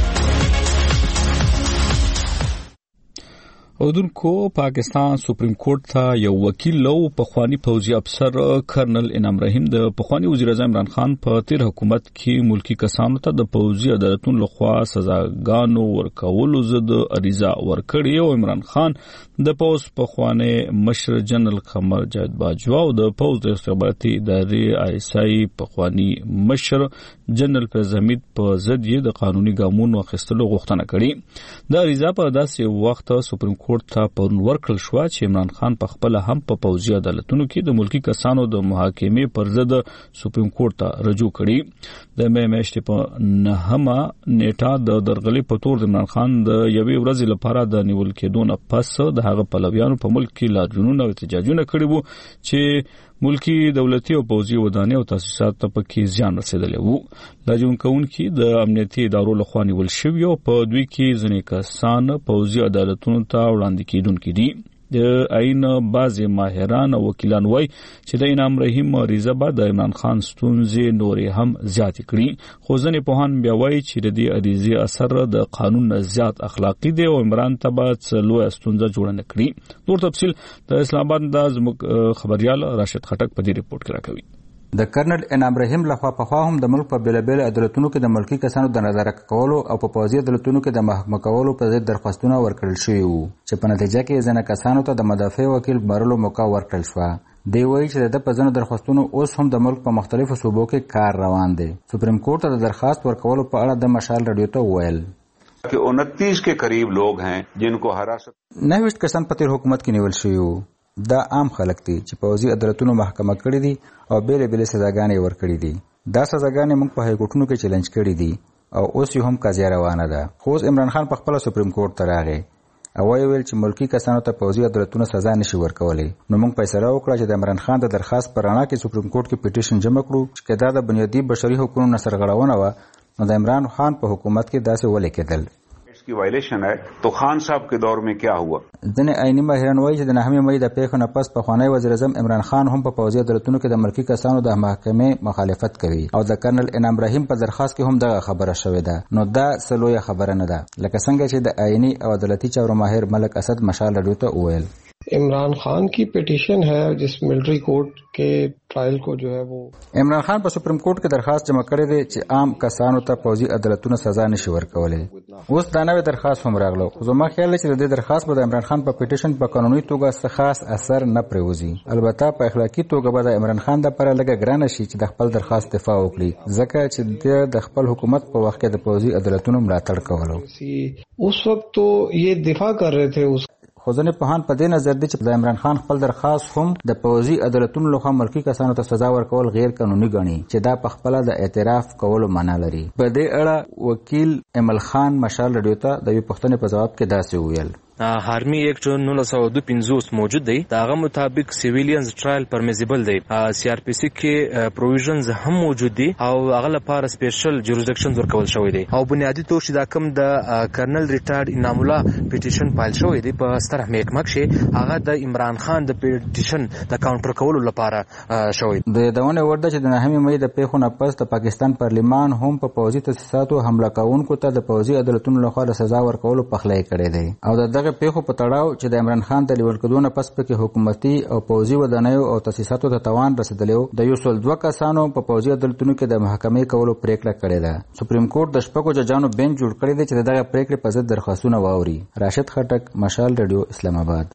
اردوونکو پاکستان سپریم کورټ ته یو وکیل لو پخوانی پوځي افسر کرنل انعام رحیم د پخوانی وزیر اعظم عمران خان په تیر حکومت کې ملکی کسانو ته د پوځي عدالتونو لخوا سزاګانو ورکولو ضد اریزه ورکړې او عمران خان د پوز پخوانی مشر جنرال قمر جاوید باجوا او د پوز د استخباراتي ادارې آیسای پخوانی مشر جنرال فیض حمید په ضد یې د قانوني ګامونو اخیستلو غوښتنه کړې. د اریزه په داسې وخت سپریم کورټ ته پرون ورکړل شو چې عمران خان په خپل هم په پوځي عدالتونو کې د ملکی کسانو د محاکمې پر ضد سپریم کورټ ته رجوع کړي. د مې میاشتې په 9مه نیټه د درغلي په تور د عمران خان د یوې ورځې لپاره د نیول کېدو نه پس د هغه پلویانو په ملک کې لاریونونه او احتجاجونه کړي وو چې ملکی دولتي او پوځي ودانۍ او تاسیسات ته پکې زیان رسیدلی وو. لاریون کوونکي د امنیتي ادارو لخوا نیول شوي او په دوی کې ځینې کسان پوځي عدالتونو ته وړاندې کېدونکي دي. د عین بعضې ماهران او وکیلان وایي چې د انعام رحیم اریزه به د عمران خان ستونزې نورې هم زیاتې کړي، خو ځینې پوهان بیا وایي چې د دې اریزې اثر د قانون نه زیات اخلاقي دی او عمران ته به څه لویه ستونزه جوړه نه کړي. نور تفصیل د اسلام آباد د زموږ خبریال راشد خټک په دې رپورټ کې راکوي. د کرنل انعام رحیم لخوا پخوا هم د ملک په بیلابیل عدالتونو کې د ملکی کسانو د نظارت کولو او په پوځي عدالتونو کې د محاکمه کولو په ضد درخواستونه ورکړل شوي وو چې په نتیجه کې ځینې کسانو ته د مدافع وکیل بارلو موقع ورکړل شوه. دی وایي چې د په ځینو درخواستونو اوس هم د ملک په مختلفو صوبو کې کار روان دی. سپریم کورټ ته د درخواست ورکولو په اړه د مشال رادیو ته وویل कि 29 के करीब लोग हैं जिनको हिरासत 29 کسان په تیر حکومت کې نیول شوي وو. دا عام خلک دي چې پوځي عدالتونو محاکمه کړي دي او بیلې بیلې سزاګانې ورکړي دي. دا سزاګانې موږ په های کورټونو کې چیلنج کړي دي او اوس یې هم قضیه روانه ده. خو عمران خان په خپل سپریم کورټ ته راغی او ویل چې ملکی کسانو ته پوځي عدالتونو سزا نشي ورکولای. نو موږ فیصله وکړه چې د عمران خان د درخواست پر اړه کې سپریم کورټ کې پټیشن جمع کړو چې دا د بنیادی بشري حقوقو سرغړونه و. نو د عمران خان په حکومت کې داسې ولې کېدل की वायलेशन है तो खान साहब के दौर में क्या हुआ. ځنې عیني ماهران وایي چې د 9 مې د پیښو نه پس پخوانی وزیر اعظم عمران خان هم په پوځي عدالتونو کې د ملکی کسانو د محاکمې مخالفت کوي او د کرنل انعام رحیم په درخواست کې هم دغه خبره شوې ده. نو دا سلويه خبره نه ده لکه څنګه چې د عیني او عدالتي چارو ماهر ملک اسد مشال رادیو ته وویل. इमरान खान की पिटीशन है जिस मिलिट्री कोर्ट के ट्रायल को जो है वो عمران خان په سپریم کورټ کې درخواست جمع کړی دی چې عام کسانو ته پوځي عدالتونو سزا نشي ورکولای. اوس دا نوې درخواست هم راغله خو زما خیال دی چې د دې درخواست به د عمران خان په پټیشن په قانوني توګه څه خاص اثر نه پرېوځي. البته په اخلاقی توګه به د عمران خان لپاره لږه ګرانه شي چې د خپل درخواست دفاع وکړي ځکه چې د خپل حکومت په وخت کې د پوځي عدالتونو ملاتړ کولو. उस वक्त तो ये दिफा कर रहे थे उस خو ځینې پوهان په دې نظر دي چې د عمران خان خپل درخواست هم د پوځي عدالتونو لخوا ملکی کسانو ته سزا ورکول غیر قانوني ګڼي چې دا په خپل د اعتراف کولو معنا لري. په دې اړه وکیل امل خان مشال رادیو ته د یو پوښتنې په جواب کې داسې وویل. هارمی ایکټ 1952 موجود دی. داغه مطابق سیویلینز ټرایل پرمیزیبل دی. سی آر پی سی کې پروویژنز هم موجود دي او هغه لپاره سپیشل جوریسډکشن ورکول شوی دی او بنیادی توګه چې دا کوم د کرنل ریټایرډ انعام الله پټیشن فایل شوی دی په ستر محکمه کې هغه د عمران خان د پټیشن د کاونټر کولو لپاره شوی. د دونه ورده چې د 9 مې د پیښو نه پس د پاکستان پارلیمان هم په پوځي تاسیساتو حمله کوونکو ته د پوځي عدالتونو لخوا د سزا ورکولو پخلی کړی دی او د پیښو په تړاو چې د عمران خان د لیول کېدو نه پس پکې حکومتي او پوځي ودانیو او تاسیساتو ته تاوان رسیدلی د یو سل 2 کسانو په پوځي عدالتونو کې د محاکمې کولو پریکړه کړې ده. سپریم کورټ د شپږو ججانو بینچ جوړ کړی دی چې دغه پریکړې په ضد درخواستونه واوري. راشد خټک، مشال رادیو، اسلام آباد.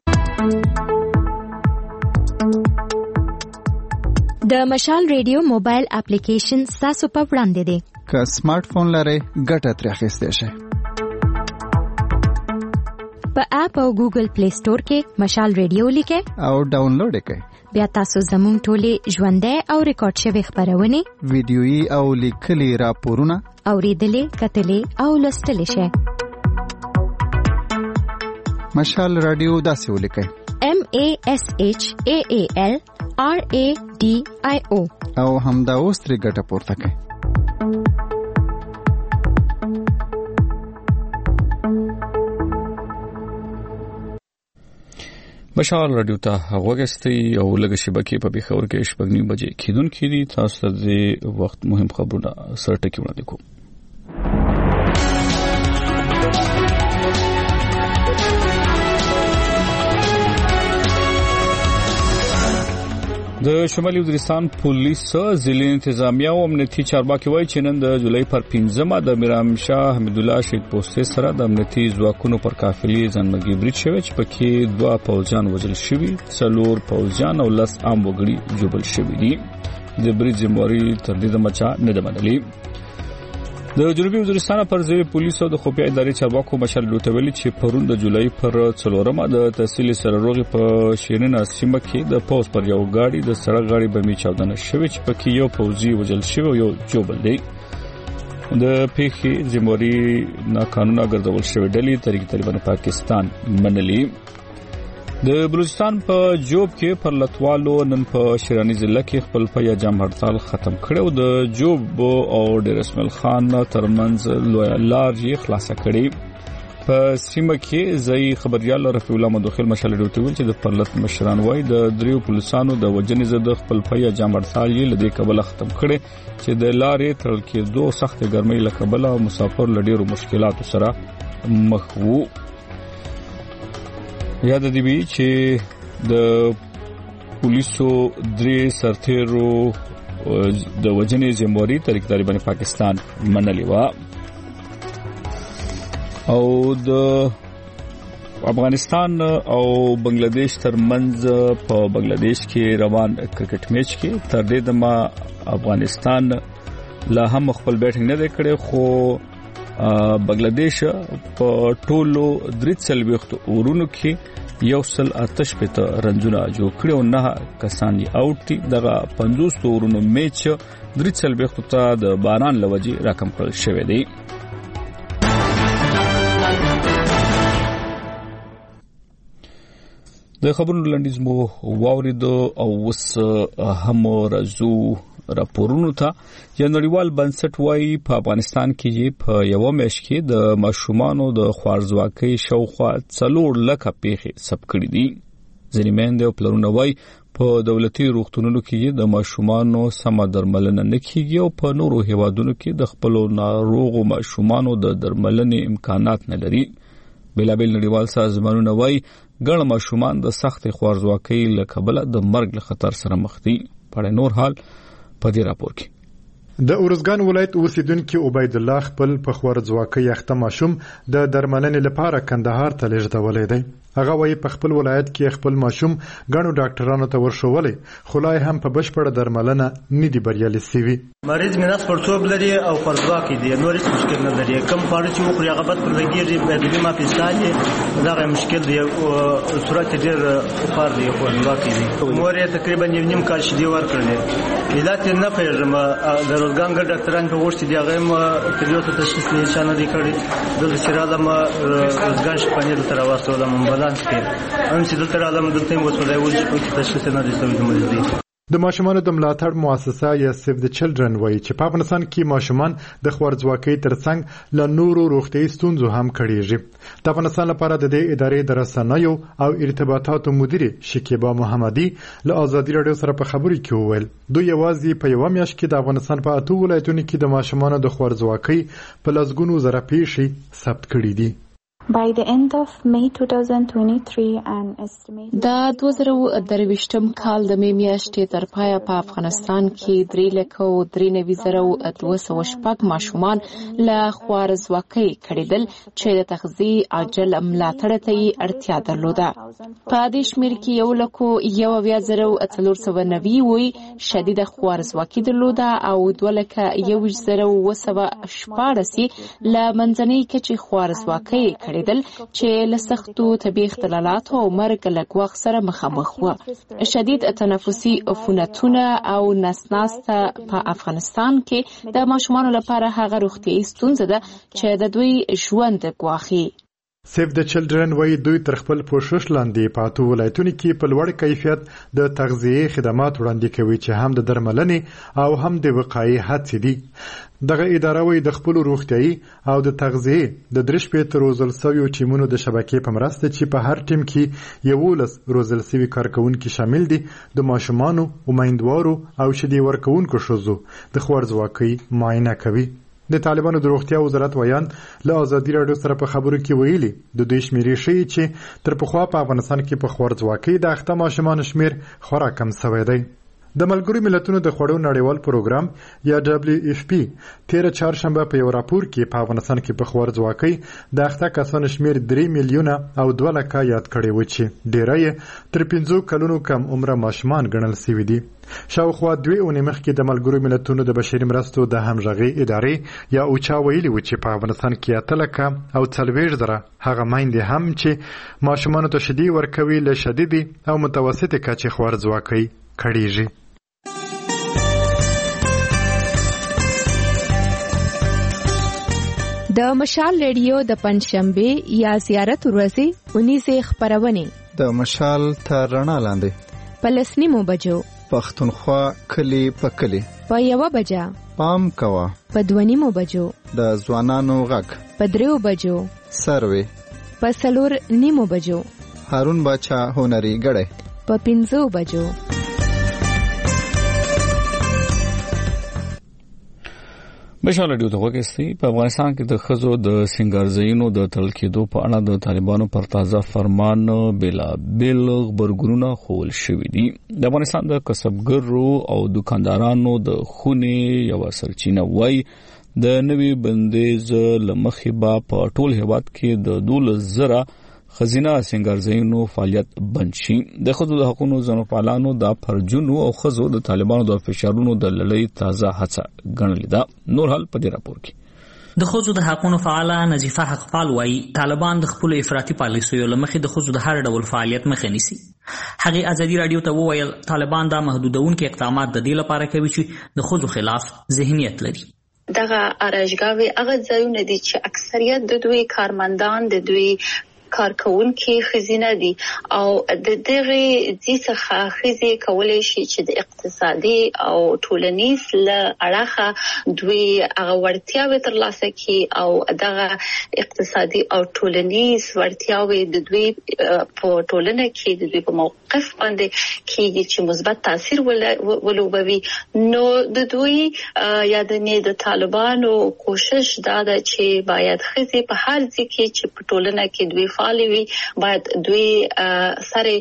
د مشال رادیو موبایل اپلیکیشن تاسو په وړاندې دی. که سمارټ فون لرئ ګټه ترې اخیستی شئ. په اپ او ګوګل پلی سٹور کې مشال رادیو لیکئ او ډاونلوډ یې کړئ. بیا تاسو زموږ ټولې ژوندۍ او ریکارډ شوی خبرونه ویډیويي او لیکلي راپورونه اوریدلې، کتلې او لوستلې شئ. مشال رادیو داسې ولیکئ MASHAALRADIO او همدا اوس ترې ګټه پورته کړئ. مشال رادیو ته غوږستئ او لږه شبکې په بخور کې 9:30 بجې کېدونکې دي. تاسو ته د وخت مهم خبرونه سره ټکی وړاندې کوم. د شمالي وزیرستان پولیس ضلعي انتظامیه او امنیتي چارواکي وایي چې نن د جولای پر 15مه د میرام شاه حمید الله شهید پوسټ سره د امنیتي ځواکونو پر قافلې ځانمرګي برید شوی چې پکې 2 پوځیان وژل شوي، 4 پوځیان او 10 عام وګړي جوړل شوي دي. د برید ذمہواری تر دې دمه چا نه ده منلې. د جنوبي وزیرستان پر ضلعي پولیس او د خفیه ادارې چارواکو مشر لوټولی چې پرون د جولای پر 4مه د تحصیل سرروغي په شیرین سیمه کې د پوز پر یو گاډي د سړک غاړي بمې چاودنه شوې چې پکې یو پوځي وژل شوی او یو جوړل دی. د پیښې ذمہواری ناقانونه ګرځول شوی ډلې تحریک طالبان پاکستان منلې. د بلوچستان په جوب کې پر لټوالو نن په شیرانی ضلع کې خپل پیا جام هړتال ختم کړو. د جوب او ډیر اسماعیل خان ترمنځ لوی لار یې خلاصه کړې. په سیمه کې ځای خبريال رفیع الله مدوخیل مشال ډیوټول چې د پرلط مشران وای د دریو پولیسانو د وجنې زده خپل پیا جام هړتال یې لدې کبل ختم کړي چې د لارې تړل کېدو سخت ګرمۍ له کبله مسافر لډیرو مشکلاتو سره مخ وو. یاد دی وی چې د پولیسو درې سرتیرو د وجنې ذمہواری تحریک طالبان پاکستان منلې و. او د افغانستان او بنگلاديش ترمنځ په بنگلاديش کې روان کرکټ میچ کې تر دې دمه افغانستان لا هم خپل بیټینګ نه کړي، خو بنگلاديش په ټولو 3 اورونو کې 108 رنونه جوړ کړي او 9 کسان یې اوټ دي. دغه 50 اورونو میچ 3 ته د باران لوجې راکم کړل شوی دی. د خبرونو لنډیز مو واورید او وس هم راځو راپورونو ته. یو نړیوال بنسټ وايي په افغانستان کې په یو میاشت کې د ماشومانو د خوارځواکۍ شاوخوا 4 لک پیښې ثبت کړې دي. ځینې میندې او پلرونه وايي په دولتي روغتونونو کې د ماشومانو سم درملنه نه کیږي او په نورو هیوادونو کې د خپل ناروغو ماشومانو د درملنې امکانات نه لري. بلابل نړیوال سازمانونه وايي ګڼ ماشومان د سخت خوارځواکۍ له کبله د مرګ له خطر سره مخ دي. په نور حال په دې راپور کې د اورزګان ولایت اوسیدونکو عبید الله خپل په خوارځواکۍ اخته ماشوم د درملنې لپاره کندهار ته لیږدولې دی. هغه وايي په خپل ولایت کې خپل ماشوم غنو ډاکټرانو ته ورشولې، خو لا هم په بشپړه درملنه نه دی بریالي سوي. مریض میناس پرتوب لري او خوارځواکۍ دی، نور هیڅ مشکل نه لري. کم خواړه چې وخوري هغه بد پر لګیږي، بدوی ما پیستاني دا مشکل دی او صورت ډیر خار دی، خوارځواکۍ دی. مور یې تقریبا نیم کال شدي ورکړل. علت نه پیژم د روزګان ډاکټران په وښتي دی، هغه ما کلیو ته تشخیص نشانه دی کړی. د سیرالم روزګان شپانې تر واسطه بالانس کې هم چې دلته عالم دلته مو څه دی ول چې تشخیص نه دی سوي د مریض دی. د ماشومانو د ملاتړ مؤسسه یا سیف د چلډرن وایي چې په افغانستان کې ماشومان د خوارځواکۍ ترڅنګ له نورو روغتیايي ستونزو هم کړيږي. د افغانستان لپاره د دې ادارې د رسنیو او ارتباطاتو مدیر شکیبا محمدي له ازادي رادیو سره په خبرو کې وویل دوی یوازې په یو میاشت کې د افغانستان په 8 ولایتونو کې د ماشومانو د خوارځواکۍ په لسګونو زره پیښې ثبت کړې دي. By the end of May 2023 and estimated دا 2023م کال د می میاشتې تر پایه په افغانستان کې 3,93,206 ماشومان له خوارځواکۍ کړیدل چې د تغذیې عاجل ملاتړ ته اړتیا درلوده. په دې شمیر کې 1,000,490 وی شدید خوارځواکۍ درلوده او 2,000,114 له منځنۍ کچې خوارځواکۍ کړیدل چې له سختو طبي اختلالاتو او مرګ له ګواښ سره مخامخ وو. شدید تنفسي عفونتونه او نسناسته په افغانستان کې د ماشومانو لپاره هغه روغتیايي ستونزه ده چې د دوی ژوند ګواښي. سیف د چلډرن وایي دوی تر خپل پوښښ لاندې په 8 ولایتونو کې په لوړ کیفیت د تغذیه خدمات وړاندې کوي چې هم د درملنې او هم د وقایې هڅې دي. دغه اداره وایي د خپل روغتیايي او د تغذیه د 3 شپې روزل شویو ټیمونو د شبکې په مرسته چې په هر ټیم کې 11 روزل شوي کارکونکي شامل دي د ماشومانو، امیندوارو او شیدې ورکوونکو ښځو د خوارځواکۍ معاینه کوي. د طالبانو د روغتیا وزارت ویان له ازادي راډیو سره په خبرو کې ویلي د دوی شمیرې ښیي چې تر پخوا په افغانستان کې په خوارځواکۍ د اخته ماشومانو شمیر خورا کم شوی دی. د ملګرو ملتونو د خوړو نړیوال پروګرام یا WFP 13 چهارشنبه په یو راپور کې په افغانستان کې په خوارځواکۍ د اخته کسانو شمیر 3 میلیونه او 2 لکه یاد کړی و چې ډیری تر 15 کلونو کم عمره ماشومان ګڼل شوي دي. شاوخوا 2 اونۍ مخکې د ملګرو ملتونو د بشري مرستو د همغږۍ ادارې یا اوچا ویلي و چې په افغانستان کې 8 لکه او 40,000 هغه میندې هم چې ماشومانو ته شیدې ورکوي له شدیدي او متوسطې کچې خوارځواکۍ کړیږي. د مشال ریډیو د پنځشنبه یا زیارت ورځې 19 خبرونه د مشال تر رڼا لاندې په 9 بجو پښتونخوا کلی په کلی په 1 بجه پام کوا په 2 بجو د ځوانانو غږ په 3 بجو سروي په 4 بجو هارون باچا هنري غړې په 5 بجو. مشال ریډیو ته وګورئ. په افغانستان کې د خزو د سنگارزینو د تړل کېدو په اړه د طالبانو پر تازه فرمان بلا خبرګونونه خول شوې دي. د افغانستان د کسبګرو او دکاندارانو د خونې یو سرچینه وای د نوي بندیز لمخې با په ټول هیواد کې د 12,000 خزینه سنگارزینو فعالیت بند شي. د خزو د حقوقو زنوپالانو د پرجنو او خزو د طالبانو د فشارونو د لړۍ تازه هڅه ګڼل ده. نور حال په دې راپور کې د خزو د حقوقو فعاله نظیفه حقپال وایي طالبان د خپل افراطي پالیسیو لمخې د خزو د هر ډول فعالیت مخه نیسي. هغه ازادي رادیو ته وویل طالبان د محدودونکو اقدامات د دې لپاره کوي چې د خزو خلاف ذهنیت لري. دغه ارایشګاوي هغه ځایونه دي چې اکثریت د دوی کارمندان د دوی کارکونکي خزینه دي او د دغه څخه خزي کولای شي چې د اقتصادي او ټولنیز لړخه دوی هغه ورتیاوي ترلاسه کړي او دغه اقتصادي او ټولنیز ورتیاوي د دوی په ټولنه کې د دوی په موقف باندې کېږي چې مثبت تاثیر ولوبوي. نو د دوی یا د طالبانو کوشش دا ده چې باید خزي په هر ځای کې چې په ټولنه کې دوی فعالوي باید دوی سره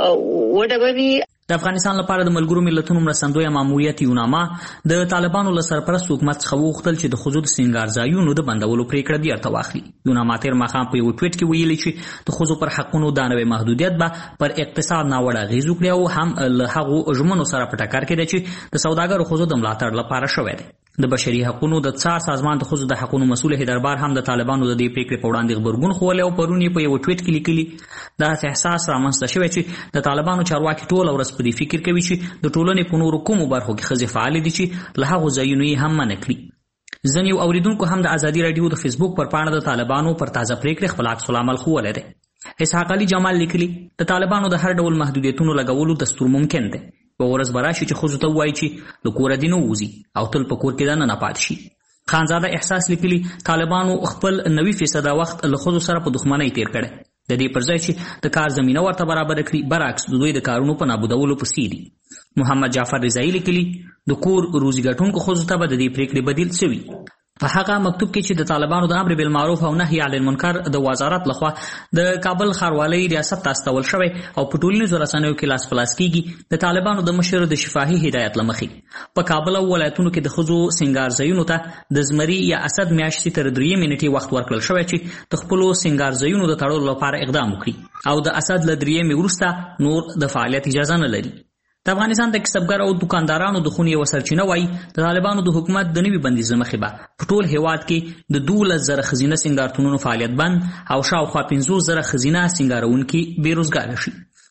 وډبوي. د افغانستان لپاره د ملګرو ملتونو مرستندوی ماموریت یوناما د طالبانو له سرپرست حکومت څخه وغوښتل چې د خزو د سنگار ځایونو د بندولو پریکړه بیرته واخلي. یوناما تیر ماښام په یو ټویټ کې ویلي چې د خزو پر حقونو د نوې محدودیت به پر اقتصاد ناوړه اغیز وکړي او هم له هغو ژمنو سره په ټکر کې دی چې د سوداګرو خزو د ملاتړ لپاره شوی دی. د بشري حقوقو د څار سازمان د خزو د حقوقو مسؤل هیدربار هم د طالبانو د دې پریکړې په وړاندې خبرګون خوله او پرونی په یو ټویټ کې لیکلي دا احساس رامنځته شوی چې د طالبانو چارواکي ټول ورځ په دې فکر کوي چې د ټولنې په نورو کومو برخو کې خزي فعال دي چې له هغو ځایونو یې هم منع کړي. ځینې اوریدونکو هم د ازادي رادیو د فیسبوک پر پاڼه د طالبانو پر تازه پریکړې خپل عکس العمل خولی دی. اسحاق علي جمال لیکلي د طالبانو د هر ډول محدودیتونو لګولو دستور ممکن دی. په ورځ براشي چې خزو ته وایي چې له کوره دي نه ووځي او تل په کور کې نه پاتې شي. خانزاده احساس لیکلي طالبانو خپل 90% وخت له خزو سره په دښمنۍ تیر کړی. د دې پر ځای چې د کار زمینه ورته برابر کړي برعکس د دوی د کارونو په نابودولو پسې دي. محمد جعفر رضایی لیکلي د کور روزي ګټونکو خزو ته به د دې پریکړې بدیل شوي. په هغه مکتوب کې چې د طالبانو د امر بالمعروف او نهي عن المنکر د وزارت لخوا د کابل ښاروالۍ ریاست ته استول شوی او په ټولنیزو رسنیو کې لاس پلاس کیږي د طالبانو د مشر د شفاهي هدایت لمخې په کابل او ولایتونو کې د خزو سنگار ځایونو ته د زمري یا اسد میاشتې تر 3 منټې وخت ورکړل شوی چې د خپلو سنگار ځایونو د تړلو لپاره اقدام وکړي او د اسد له 3 منټې وروسته نور د فعالیت اجازه نه لري. د افغانستان د کسبګر او دکاندارانو د خونې یو سرچینه وایي د طالبانو د حکومت د نوي بندیز مخې به په ټول هیواد کې د 12,000 خزینه سنگارتونونو فعالیت بند او شاوخوا 15,000 خزینه سنگارونکي بیروزګار شي.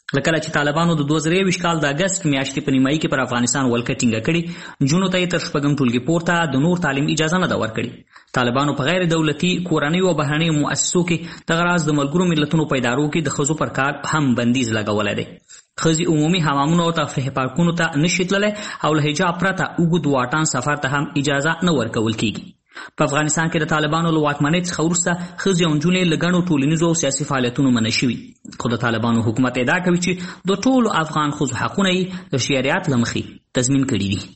لکه چې طالبانو د 2023 کال د اگست میاشتې په نیمایي کې پر افغانستان ولکه ټینګه کړي، جنونو ته یې تر شپږم ټولګي پورته د نور تعلیم اجازه نه ده ورکړې. طالبانو په غیر دولتي کورنیو او بهرنیو مؤسسو کې د غراز د ملګرو ملتونو په ادارو کې د ښځو پر کار هم بندیز لګولی دی. ښځې عمومي حمامونو او تفریح پارکونو ته نشي تللی او له حجاب پرته اوږد واټن سفر ته هم اجازه نه ورکول کیږي. په افغانستان کې د طالبانو له واکمنۍ څخه وروسته ښځې او نجونې له ګڼو ټولنیزو او سیاسي فعالیتونو منع شوي، خو د طالبانو حکومت ادعا کوي چې د ټولو افغان ښځو حقونه یې د شریعت له مخې تضمین کړي دي.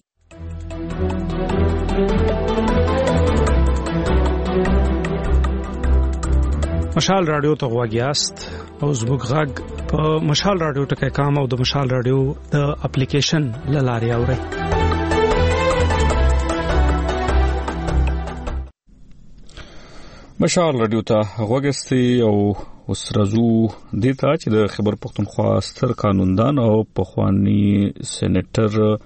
مشال رادیو ته غوږ یاست او زموږ غږ په مشال رادیو ټکی کام او د مشال رادیو د اپلیکیشن له لارې اورئ. مشال رادیو ته غوږ یاست او اوس راځو دې ته چې د خیبر پختونخوا ستر قانوندان او پخوانی سېنیټر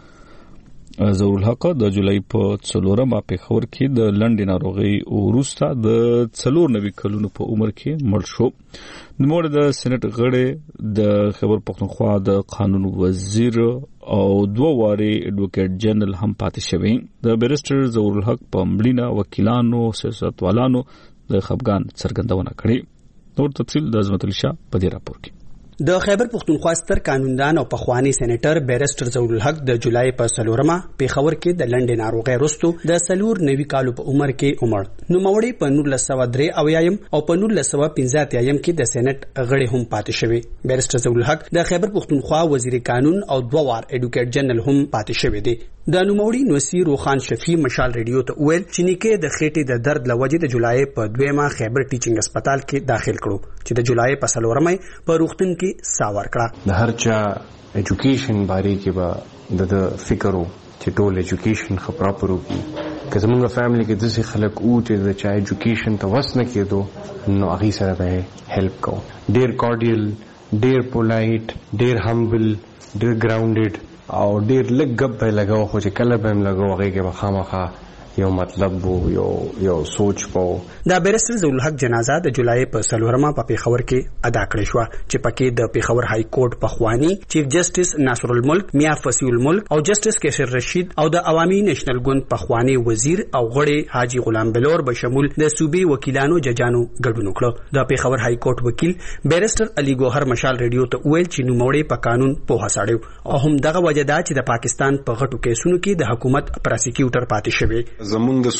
ظهور الحق د جولای په 4 پېښور کې د لنډې ناروغۍ وروسته د 94 کلونو په عمر کې مړ شو. نوموړی د سېنیټ غړی د خیبر پختونخوا د قانون وزیر او 2 واري اډوکیټ جنرال هم پاتې شوی. د بیرسټر ظهور الحق په مړینه وکیلانو سیاستوالانو د خفګان څرګندونه کړې. نور تفصیل د عظمت الله شاه په دې راپور کې. د خیبر پختونخوا ستر قانوندان او پخوانی سېنیټر بیرسټر ظهور الحق د جولای په 4 پېښور کې د لنډې ناروغۍ وروسته د 94 کالو په عمر کې عمر. نوموړی په 1903 او په 1915 کې د سېنیټ غړی هم پاتې شوی. بیرسټر ظهور الحق د خیبر پختونخوا وزیر قانون او 2 وار اډوکیټ جنرال هم پاتې شوی دی. د نوموړي نوسی روخان شفیع مشال ریډیو ته ویل چې نیکه د خېټې د درد لوجې د جولای په 2 خیبر ټیچینګ هسپتال کې داخل کړو چې د جولای په 4 په روغتون کې ساور کړه. د هر چا ایجوکیشن باره کې به د فکرو چې ټول ایجوکیشن خو پراپر وي. که زموږ فیملی کې داسې خلک وو چې د چا ایجوکیشن ته وس نه کېدو نو هغې سره به هیلپ کوو. ډېر کارډیل، ډېر پولایټ، ډېر همبل، ډېر ګراونډډ او ډېر لږ ګپ به لګاو، خو چې کله به هم لګاو هغې کې به خامخا یو مطلب وو، یو سوچ وو. د بیرسټر ظهور الحق جنازه د جولای په 4 په پېښور کې ادا کړې شو چې پکې د پېښور های کورټ پخوانی چیف جسټس ناصر الملک میاں فصیح الملک او جسټس کیشر رشید او د عوامي نېشنل ګوند پخوانی وزیر او غړي حاجی غلام بلور به شمول د صوبې وکیلانو ججانو ګډون وکړ. د پېښور های کورټ وکیل بیرسټر علي ګوهر مشال ریډیو ته ویل چې نوموړی په قانون پوهه ساړو او هم دغه وجه دا چې د پاکستان په غټو کیسونو کې د حکومت پراسیکیوټر پاتې شوی. زمونږ د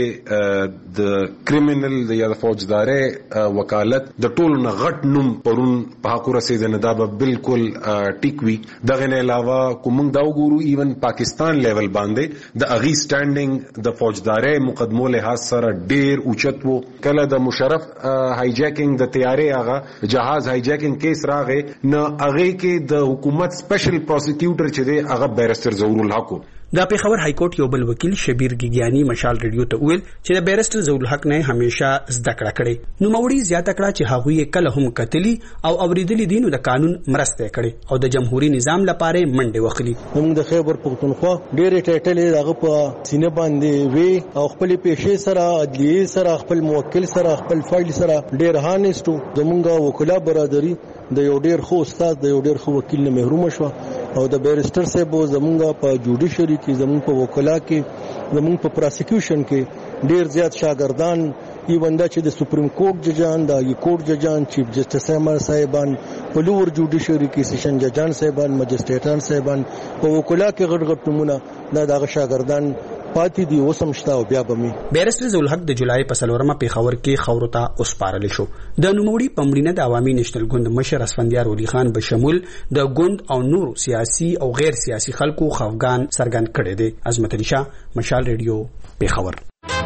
صوبې د کریمینل یا د فوجدارۍ وکالت د ټولو نه غټ نوم پرون په حق رسیدنه دا به بالکل ټیک وي. دغه نه علاوه کوم دا وګورو ایون پاکستان لیول باندې د اغي سټانډینګ د فوجدارۍ مقدمو له سره ډیر اوچت وو. کله د مشرف هایجیکینګ د تیارې هغه جهاز هایجیکینګ کیس راغې نه هغه کې د حکومت سپیشل پروسیکیوټر چې دی هغه بیرسټر ظهور الحق. د پېښور های کورټ یو بل وکیل شبیر ګیګیانی مشال ریډیو ته ویل چې د بیرسټر ظهور الحق نه همیشه زده کړه کړې. نوموړي زیاته کړه چې هغه کله هم کتلی او اوریدلی دي نو د قانون مرسته کړي او د جمهوریت نظام لپاره منډه وخلی. موږ د خیبر پختونخوا ډېر ټایټل هغه په سینې باندې وی او خپل پیښې سره عدلیه سره خپل موکل سره خپل فایل سره ډېر هانستو. زمونږ وکلا برادری د یو ډېر خو استاد د یو ډېر خو وکیل نه محروم شو او د بیرسټر صاحب زمونږ په جوډیشری کې زمونږ په وکلا کې زمونږ په پروسیکیوشن کې ډېر زیات شاګردان ایوندا چې د سپریم کورټ ججان د ای کورټ ججان چیف جسټس احمد صاحبان په لوور جوډیشری کې سیشن ججان صاحبان مجسټریټان صاحبان په وکلا کې غټ غټ نمونه دا شاګردان پاتې دی اوسم شتا او بیا بمي. بیرسټر ظهور الحق د جولای په 4 پېښور کې خورتا اوسپارل شو. د نوموړي پمړینه د عوامي نېشنل ګوند مشر اسفندیار ولی خان به شمول د ګوند او نورو سیاسي او غیر سیاسي خلکو خفګان څرګند کړي دي. عظمت الله شاه مشال ریډیو پېښور.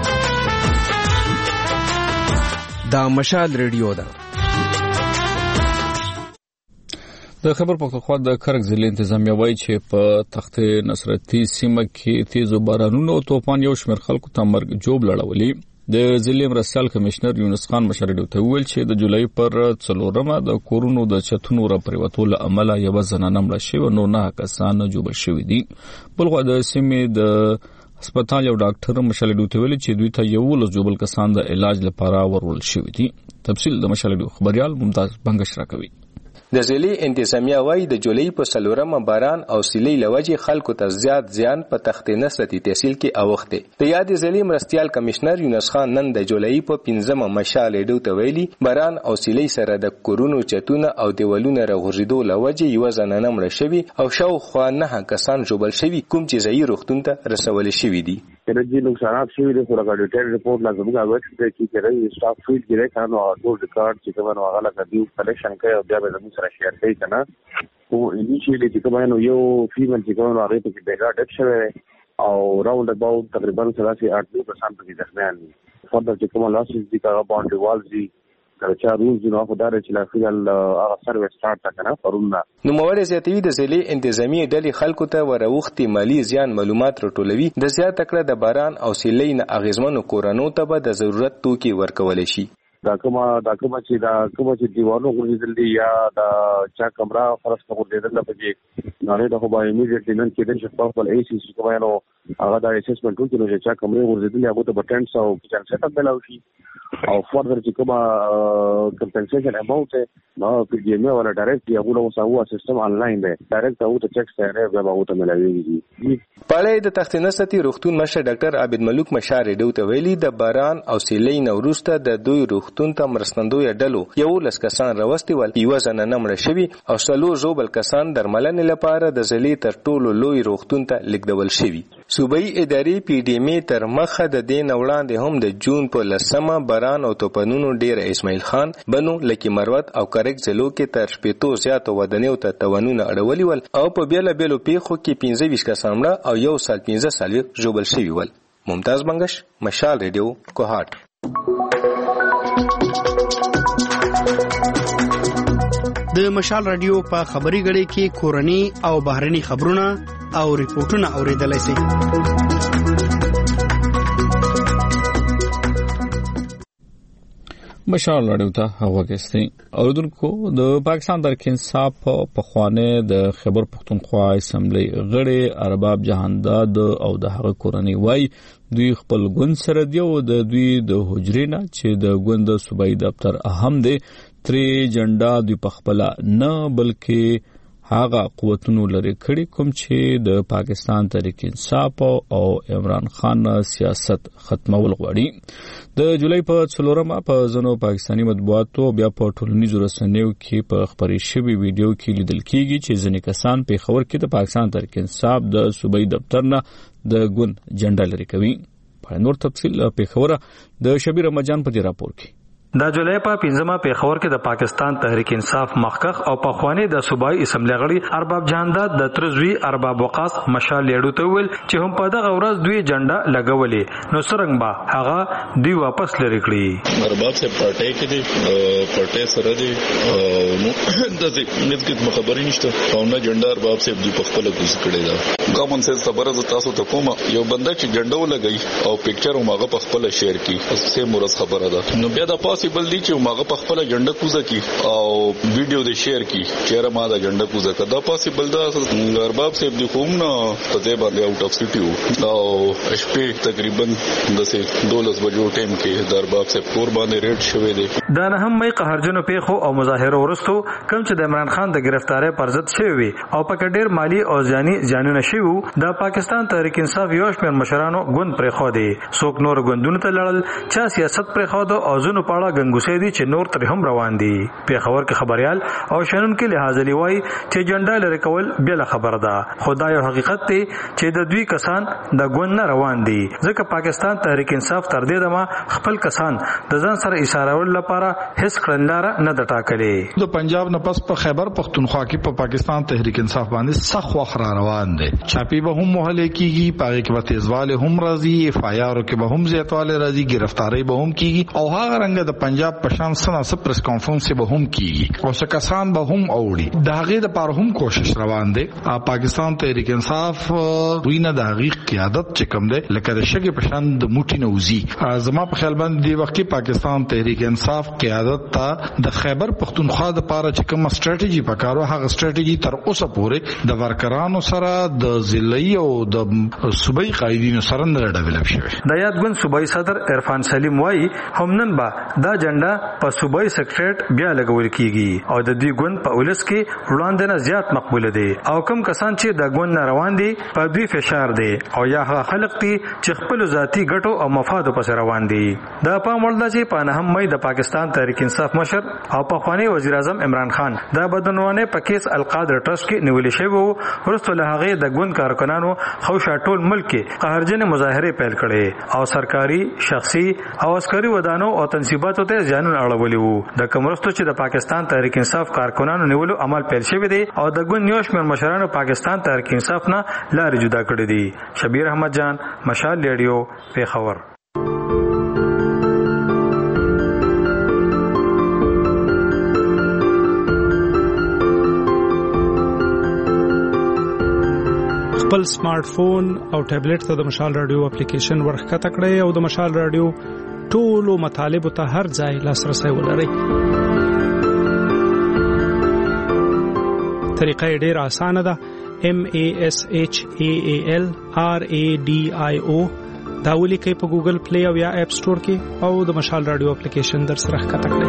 دا مشال ریډیو ده. د خیبر پختونخوا د کرک ضلع انتظامیه وایي چې په تخت نصرتي سیمه کې تیزو بارانونو او طوفان یو شمېر خلکو ته مرګ جوړ لړولي. د ضلع مرستیال کمشنر یونس خان مشرډو ته ویل چې د جولای پر 4 د کورونو د چتونو را پریوتو له عمله یو زنانه مړه شوه نو 9 کسان جوړ شوي دي. بلغه د سیمې د هسپتال یو ډاکټر مشرډو ته ویل چې دوی ته یو لږ کسان د علاج لپاره ورول شوي دي. تفصیل د مشرډو خبريال ممتاز بنگش راکوي. د ضلع انتظامیه وايي د جولای په 4 باران او سیلۍ لوجې خلکو ته زیات زیان په تخت نصرتي تحصیل کې اوخته. د یاد ضلع مرستیال کمشنر یونس خان نن د جولای په 15 مشال ډیو ته ویلي باران او سیلۍ سره د کورونو چتونه او دیوالونه راغورځېدو لوجې یو ځنانه مړه شوي او شاوخوا 9 کسان ژوبل شوي کوم چې ځایي روغتون ته رسول شوي دي. انرژي نقصانات شوي دي خو لکه ډیټیل رپورټ لازم غواړي چې کېږي سټاف فیلډ کې راځي نو ټول ریکارډ چې کومه هغه لکه دیو کلیکشن کوي او بیا به زموږ سره شیر کوي کنه. او انیشیلی چې کومه نو یو فیمل چې کومه هغه ته بیګا ډک شوی او راوند اباوت تقریبا 8% په ځخمیان دي. فردر چې کومه لاسز دي هغه باندې والز دي چا روز دی نو خدای چې لا فعل هغه سرویس سٹارټ کنه پرونه. نو موارد زیاتوي د ضلع انتظامی ډلې خلکو ته وروختي مالی زیان معلومات راټولوي. د زیات کړه د باران او سیلۍ نه اغیزمنو کورونو ته به د ضرورت توکي ورکول شي. دا کومه چې دیوالو غوړېدل دي یا دا چا کمره فرض غوړېدل پکې نه نه خو به ایمیډیټلی نن کې د خپل ای سی کومه نو هغه دا اسسمنټ وکړي چې چا کمره غوړېدل هغه ته بټنټس او کچن سیټ اپ ملاوي شي او فردر چې کومه کمپنسیشن اماونت نو په دې مې ولا ډایرکټ یو نو ساوه سیستم انلاین دی ډایرکټ او ته چیک سره به هغه ته ملاوي. پاله د تخت نصرتي روغتون مشر ډاکټر عابد ملک مشار ډیو ته ویلي د باران او سیلۍ نوروسته د دوی روغتون ته مرستندوی ډلو یو لس کسان راوستي ول یو ځنه مړه شوي او 3 زوبل کسان درملنې لپاره د ضلع تر ټولو لوی روغتون ته لیږدول شوي. صوبایي ادارې پی ډی ایم تر مخه د دین وړاندې هم د جون په 10 باران او توپنونو ډیر اسماعیل خان بنو لکی مروت او کرک ضلعو کې تر 15 زیاتو ودانیو ته توانونه اړولي ول او په بیل بیلو پیښو کې 15 کسان مړه او یو سال 15 سال ژوبل شوي ول. ممتاز منګش، مشال ریډیو، کوهاټ. د مشال رادیو په خبري غړي کې کورني او بهرني خبرونه او ریپورتونه اوریدلای شئ. مشال رادیو ته وګورئ. اوردونکو د پاکستان تحریک انصاف په خوانه د خیبر پختونخوا اسمبلی غړي ارباب جهانداد او د هغه کورنۍ وای دوی خپل ګوند سره دی او د دوی د حجرینا چې د ګوند صوبایي دفتر اهم دی تری جنډا دوی په خپل نه بلکې هغه قوتونو لري کړي کوم چې د پاکستان تحریک انصاف او عمران خان سیاست ختمول غواړي. د جولای په 4 په ځنو پاکستانی مطبوعاتو بیا په ټولنیزو رسنیو کې په خبري شوی ویډیو کې لیدل کیږي چې ځینې کسان په خبر کې د پاکستان تحریک انصاف د صوبایي دفتر نه د ګوند جنډا لري کوي. په نور تفصیل په خبره د شبیر رمضان په دې راپور کې. د جولای په 15 پیښور کې د پاکستان تحریک انصاف مخکخ او پخوانی د صوبایي اسمبلی غړي ارباب جهانداد د ترزوی ارباب وقاص مشال لیډو ته ویل چې هم په دغه ورځ دوی جنډا لګولې نو څنګه به هغه دوی واپس لري کړی. ارباب سے پارټي کې دي پارټي سره دي نو د دې کې خبرې نشته او نه جنډا ارباب سے دوی په خپل کوز کړی دا کومن سنس خبره ز تاسو ته کومه یو بنده چې جنډا ولګي او پکچر هم هغه په خپل شیر کې سه مرز خبره ده نو بیا د پاسیبل دي چې ماغه په خپل جنډا کوزه کی او ویډیو دې شیر کی چیرې ما دا جنډا کوزه کدا پاسیبل دا ارباب صاحب دی کوم نه پته باندې اوټ اف سټي او شپې تقریبا د 12 بجو ټیم کې د ارباب صاحب کور باندې ریډ شوې دي. دا نه هم مې قهرجنو پیښو او مظاهره ورستو کوم چې د عمران خان د گرفتاری پر ضد شوی او په ډېر مالی او ځانونه شوی د پاکستان تحریک انصاف یو شمېر مشرانو ګوند پرې خو دي څوک نور ګوندونو ته لړل چا سیاست پرې خو دو او ځنو پاړه ګنګوسې دي چې نور تر هم روان دي. پیښور کې خبريال او شنن کې لحاظ لوي چې جنډا لري کول بل خبر ده خدای او حقیقت ته چې د دوی کسان د ګوند نه روان دي ځکه پاکستان تحریک انصاف تر دې دمه خپل کسان د ځان سره اشاره ول لپاره هیڅ کړندلار نه د ټاکلې. د پنجاب نه پس په خیبر پختونخوا کې په پاکستان تحریک انصاف باندې سخت وخت روان دي. چاپی به هم محله کیږي پاره کې به تیزواله هم راځي فایارو کې به هم زیاتواله راځي گرفتاری به هم کیږي او هغه رنګ د پنجاب پشان سنا پریس کانفرنس به هم کیږي او څکسان به هم اوړي داغه د پر هم کوشش روان دي. پاکستان تحریک انصاف وینه د حقیقت قیادت چې کوم دی لکه د شګي پشان د موټی نوزي زما په خیال باندې دی وخت پاکستان تحریک انصاف قیادت ته د خیبر پختونخوا د پاره چې کوم استراتیژي پکارو هغه استراتیژي تر اوسه پورې د ورکرانو سره د ضلعي او د صوبایي قائدینو سره نه ډیولپ شوی. د یاد ګوند صوبایي صدر عرفان سلیم وای همنن با دا دا جنډا په صوبایي سکریټریټ بیا لګول کیږي او د دې ګوند په ولس کې وړاندې نه زیات مقبول دي او کم کسان چې د ګوند نه روان دي په دوی فشار دي او یا هغه خلک دي چې خپل ذاتی ګټو او مفادو پس روان دي. دا په مولدا چې په 9 مې د پاکستان تحریک انصاف مشر او پخوانی وزیر اعظم عمران خان دا بدنوانه په کیس القادر ټرست کې نیول شوی وو. ورسته له هغه د ګوند کارکنانو خوشا ټول ملک کې قهرجن مظاهره پیل کړي او سرکاري شخصي او عسکري ودانو او تنصیباتو ته ځانونه اړولي وو. د کومرستو چې د پاکستان تحریک انصاف کارکنانو نیولو عمل پیل شوی دی او د ګوند یو شمېر مشرانو پاکستان تحریک انصاف نه لارې جدا کړې دي. شبیر احمد جان، مشال ریډیو، پیښور. خپل سمارټ فون او ټابلیټ ته د مشال رادیو اپلیکیشن ورخکته کړئ او د مشال رادیو ټولو مطالبو ته هر ځای لاسرسي ولرئ. طریقه ډېره اسانه ده. MASHAALRADIO دا ولیکئ په ګوګل پلی او یا اپ سٹور کې او د مشال رادیو اپلیکیشن در سره ښکته کړئ.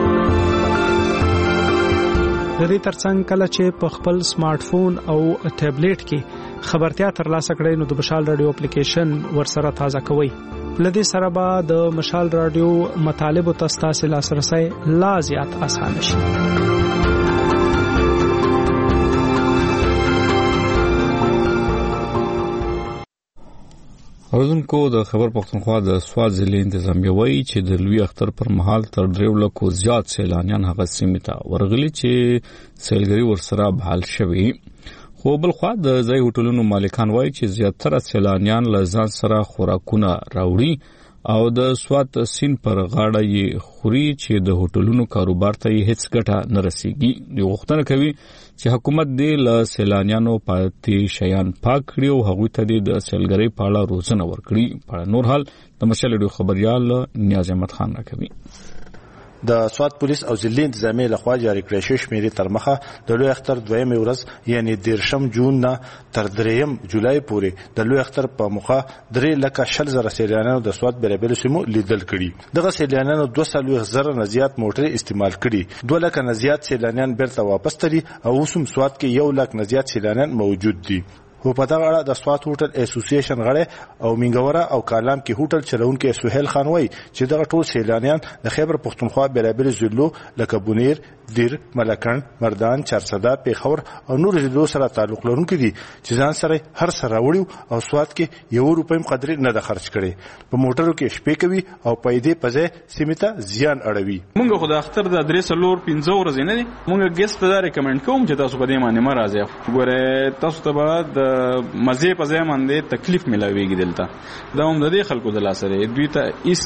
د دې ترڅنګ کله چې په خپل سمارټ فون او ټابلیټ کې خبرتیا ترلاسه کړئ نو د مشال رادیو اپلیکیشن ورسره تازه کوئ. لدې سره به د مشال رادیو مطالب او تاسو لاسرسي لا زیات اسانه شي. اوردونکو د خبر پښتونخوا د سواد ضلع انتظامیه وایي چې د لوی اختر پر مهال تر 3 لکو زیات سیلانیان هغه سیمه ته ورغلي چې سیلګری ورسره بحال شوي. خو بل خو د ځای هوټلونو مالکان وایي چې زیاتره سیلانیان له ځان سره خوراکونه راوړي او د سواد سین پر غاړه یې خوري چې د هوټلونو کاروبار ته هیڅ ګټه نه رسیږي. دوی غوښتنه کوي چې حکومت دې له سیلانیانو پاتې شیان پاک کړي او هغوی ته د سیلګرۍ په اړه روزنه ورکړي. په نور حال د مشال ریډیو خبريال نیاز احمد خان راکوي. د سواد پولیس او ضلع انتظامیه لخوا جاری کړی شوی شمیرې تر مخه د لوی اختر 2مې ورځ یعنی 13 جون نه تر 3 جولای پورې د لوی اختر په مخه 3,40,000 سیلانیانو د سواد بیلابل سیمو لیدل کړي. دغه سیلانیانو 2,000 نه زیات موټرې استعمال کړي. 2,00,000 نه زیات سیلانیان بیرته واپس تري او اوسم سواد کې 1,00,000 نه زیات سیلانیان موجود دي. په پدغه اړه د سواد هوټل اسوسییشن غړي او منګوره او کالام کې هوټل چلونکي سہیل خان وایي چې دغه ټول سیلانیان د خیبر پښتونخوا بیلابل ضلعو لکه بونیر، دیر، ملکن، مردان، چارسده، پیښور او نور ضلعو سره تعلق لرونکي دي چې ځان سره هر سره وړي او سواد کې ₹1 قدر نه د خرج کړي. په موټرو کې شپې کوي او پیدې پځه سیمته زیان اړوي. مونږ خو د اختر د 3-4-5 ورځې نه دي. مونږ ګیسټ ته ریکمند کوم چې تاسو په دې باندې مرزه ګوره تاسو ته بعد مزه په ځای باندې تکلیف ملاويږي دلته. دا هم د دې خلکو د لاسره دوی ته ایس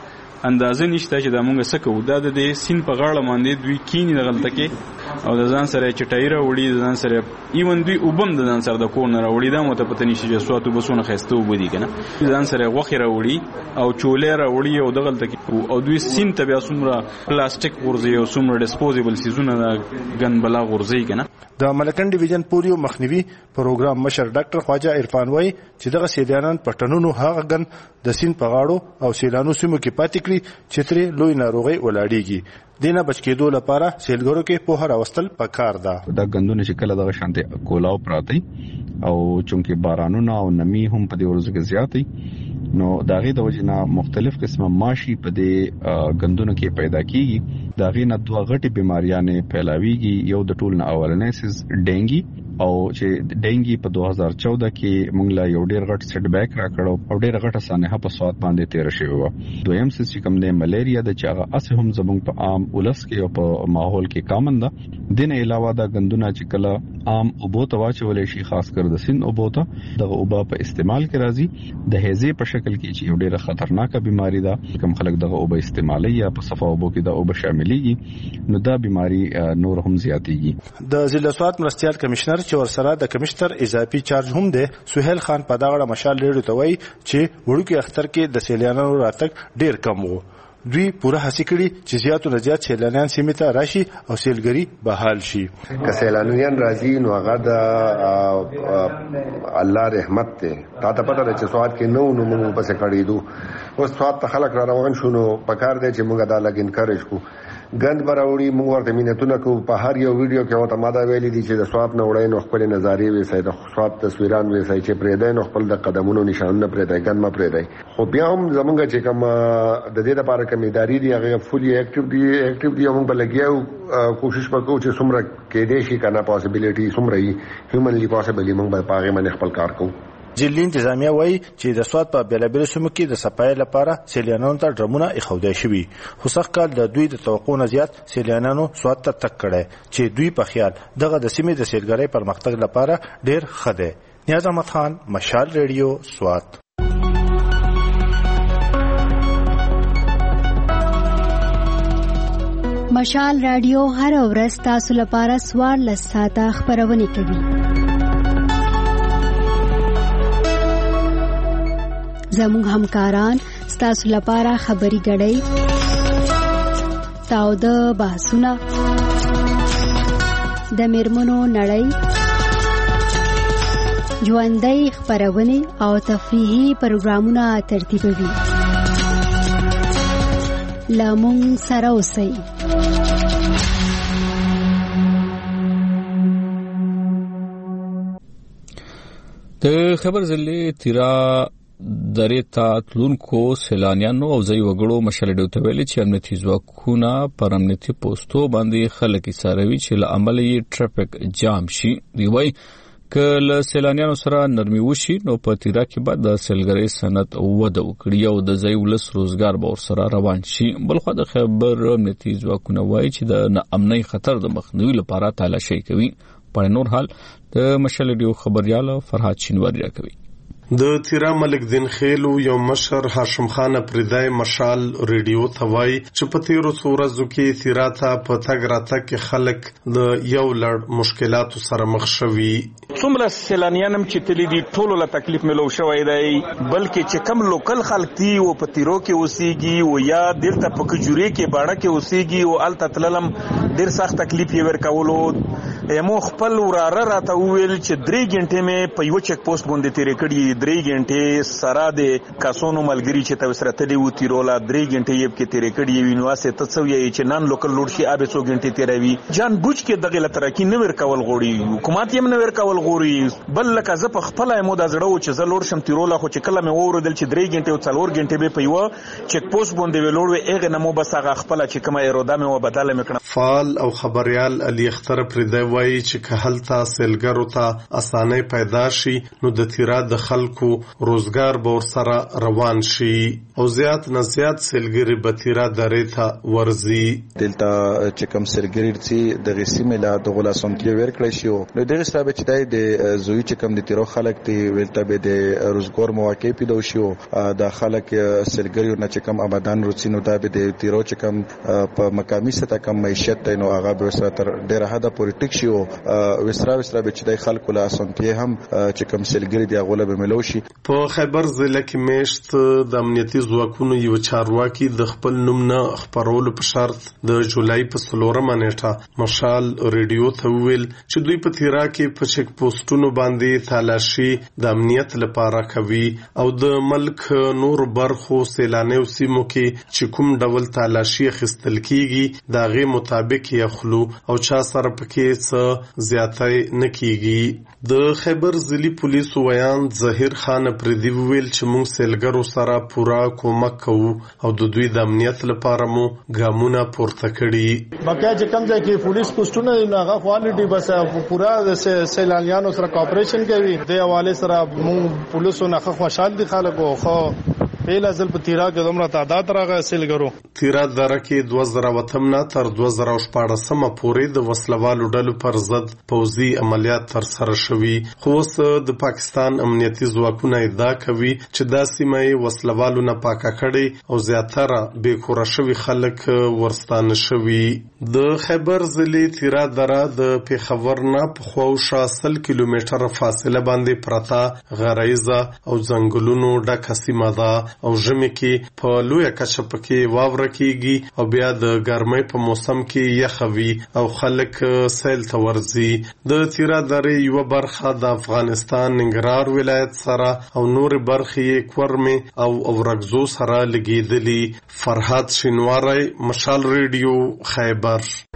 اندازه نشته چې د مونږ سکه ودا د سین په غاړه باندې دوی کینی غلطه کې او د ځان سره چټای راوړي، د ځان سره ایون دوی وبم د ځان سره د کور نه راوړي. دا مو ته پته نشي چې سواتو بسونه خسته وبدي کنه. ځان سره غوخي راوړي او چولې راوړي او د غلطه کې او دوی سین ته بیا څومره پلاستیک ورځي او څومره ډیسپوزیبل سیزونه غن بلا ورځي کنه. د ملکن ډیویژن پولیو مخنیوي پروګرام مشر ډاکټر خواجه عرفان وایي چې دغه سیلانیان پټنونو هغه غن د سین په غاړو او سیلانو سیمو کې پاتې کړي چې ترې لوی ناروغي ولاړیږي. دینه بچ کېدو لپاره سیلګرو کې په هر واستل پکار ده. دا غندونه چې کله دغه شانته کولاو پراتی او چونکه بارانونه او نمی هم په دې ورځو کې زیاتې نو داغه د وجنه مختلف قسمه ماشي په دې غندونو کې پیدا کیږي. داغه نه دوه غټي بيماريانه پھیلاويږي. یو د ټول نه اولنې سیس ډینګي او چې ډینګي په 2014 کې موږ لا یو ډیر غټ سیټ بیک راکړو او ډیر غټه سانحه په سواد باندې تیر شوی و. دویم سیس چې کوم د ملیریا د چاغه اس هم زموږ په عام ولس کې او په ماحول کې کامن ده. دین علاوه دا غندونه چې کله عام اوبو ته واچولې شي خاص کر د سین اوبو ته دغه اوبا په استعمال کې راځي د هیزه په شکل کې چې یو ډیره خطرناکه بیماری ده. کوم خلک دغه اوبه استعمالي یا په صفه اوبو کې د اوبه شاملېږي نو دا بیماری نور هم زیاتېږي. د ضلع سواد مرستيال کمشنر چې ورسره د کمشنر اضافي چارج هم ده سہیل خان په داغه مشال ریډیو ته وایي چې وړوکی اختر کې د سیلانیانو راتګ ډیر کم وو. دوی پوره هڅه کړې چې زیاتو نه زیات سیلانیان سیمې ته راشي او سیلګري بحال شي. که سیلانیان راځي نو هغه د الله رحمت ته تا ته پته ده چې سواد کې نو موږ پسې کړی دو اوس سواد ته خلک را روان شو نو پکار دی چې موږ دا لګ انکریج کو ګند براوړي موږ ورته مينتونه کو په هر یو ویډیو کې وته ماده ویلي دي چې د سواد نه وړاندې نو خپل نظریه وسای د سواد تصویران وسای چې پرې ده نو خپل د قدمونو نشانونه پرې ده ګند ما پرې ده خو بیا هم زمونږ چې کوم د دې لپاره کوم ادارې دي هغه فولي اکټیو دي موږ بلګیاو کوشش وکړو چې څومره کې دې شي کنه پاسبিলিټي څومره هیومنلی پاسبিলিټي موږ به پاغه باندې خپل کار کوو. ځلې انتظامیه وایي چې د سواد په بیلابیل سیمو کې د صفای لپاره سیلانیانو ته ډرمونه ایښودای شوي خو سږ کال د دوی د توقع نه زیات سیلانیانو سواد ته تګ کړی چې دوی په خیال دغه د سیمې د سیلګرۍ پرمختګ لپاره ډیر ښه دی. نیاز احمد خان، مشال ریډیو، سواد. مشال رادیو هر ورځ تاسو لپاره 14 ساعته خبرونه کوي. زموږ همکاران ستاسو لپاره خبري غړي تاو د بحثونه د میرمنو نړۍ ژوندۍ خبرونه او تفریحي پروګرامونه ترتیبوي. لامون سره اوسئ. د خبر زلې تیرا درې ته تلونکو سیلانیانو او ځای وګړو مشرډو ته ویلي چې امنیتي ځواکونه پر امنیتي پوسټو باندې خلک ساروي چې له عمل یې ټریفیک جام شي. دی وای کله سیلانیانو سره نرمي وشي نو په تیرا کې بعد د سیلګرۍ صنعت وده وکړي او د ځای ولس روزګار به ورسره روان شي. بلخو د خبر امنیتي ځواکونه وایي چې د ناامنۍ خطر د مخنیوي لپاره تلاشي کوي. په نور حال د مشرډو خبريال فرهاد شینواری راکوي. د تیرا ملک دین خیلو یو مشر هاشم خان پردای مشال ریډیو توای چې په تیرو ورځو کې تیرا ته په تګ راته کې خلک د یو لړ مشکلاتو سره مخ شوي. څومره سیلانیانم چې تللی دي ټولو له تکلیف ملو شوی دی بلکې چې کم لوکل خلک دي او په تیرو کې اوسېږي او یا دلته په کجوري کې باړه کې اوسېږي او الته تللم ډیر سخت تکلیف یې ورکولو. مو خپل وراره راته وویل چې 3 غنټې مې په یو چک پوسټ باندې تیرې کړې 3 غنټې سره د کاسونو ملګری چې تاسو سره تللی و تیرولا 3 غنټې یې کې تیرې کړې وینو واسه ته څو یې چې نن لوکل لوډ شي اوبه 100 غنټې تیروي جان بوج کې دغه لترکی نه ورکول غوړي حکومت یې نه ورکول غوړي بل لکه زه په خپل مو د زړه و چې زه لوډ شم تیرولا خو چې کله مې وردل چې 3 غنټې او 4 غنټې به په یو چک پوسټ باندې ولوړ وې اغه نه مو بس هغه خپل چې کومه اراده مې و بدله مې کړه. فعال او خبريال علي اختر پردای وایي چې کهلتا سیلګرو ته اسانۍ پیدا شي نو د تیرا د خلکو روزګار به ورسره روان شي او زیات نه زیات سیلګری به تیرا درې ته ورزي. دلته چې کوم سیلګری چې د غسی مله د غلا سمتلی ورکړی شي نو دغه سبب چې د زوی چې کوم د تیرو خلک ته ولته به د روزګار مواقع پیدا شي د خلک سیلګری نه چې کوم آبادان روڅینو دا به د تیرو چې کوم په مقامی سطح کم معیشت نو هغه به سره تر ډیره حد پورې ټیک شي او وسرا به چې د خلکو له اسانتي هم چې کوم سیلګری دی غوله به ملو شي. په خیبر ضلع کې میشت د امنیتي ځواکونو یو چارواکي د خپل نوم نه خبرولو په شرط د جولای په 16 نیټه مشال ریډیو ته ویل چې دوی په تیرا کې په چک پوسټونو باندې تلاشي د امنیت لپاره کوي او د ملک نور برخو سیلانیو سیمو کې چې کوم ډول تلاشي خستل کیږي داغه مطابق یخلو او چا سره پکې څه زیاتای نکیږي. د خیبر ضلعي پولیسو ویان ظاهر خان پردی ویل چې موږ سیلګرو سره پورا کومک کوو او د دوی د امنیت لپاره مو ګامونه پورته کړي. بقیا چې کوم ځای کې پولیس پوسټونه هغه کوالټي بس پورا د سیلانیانو سره کوپریشن کوي د حواله سره موږ پولیسو نه خوشحال دي خلکو خو پیل ازل په تیرا کې دومره تعداد راغی سیلګرو. تیرا دره کې 2008 نه تر 2014 پورې د وسلوالو ډلو پر ضد پوځي عملیات تر سره شوي خو اوس د پاکستان امنیتي ځواکونه ادعا کوي چې دا سیمه وسلوالو نه پاکه کړي او زیاتره بې کوره شوي خلک ورستانه شوي. د خیبر ضلع تیرا دره د پیښور نه په خواوشا 100 کیلومتره فاصله باندې پرتا غریزه او ځنګلونو ډکه سیمه ده او ژمي کې په لوی کچه پکې واوره کیږي او بیا د ګرمۍ په موسم کې یخوي او خلک سیل ته ورځي. د تیرا درې یو برخه د افغانستان ننګرهار ولایت سره او نور برخې کورمه او اورګزو سره لګیدلي. فرحات شینواری، مشال ریډیو، خیبر.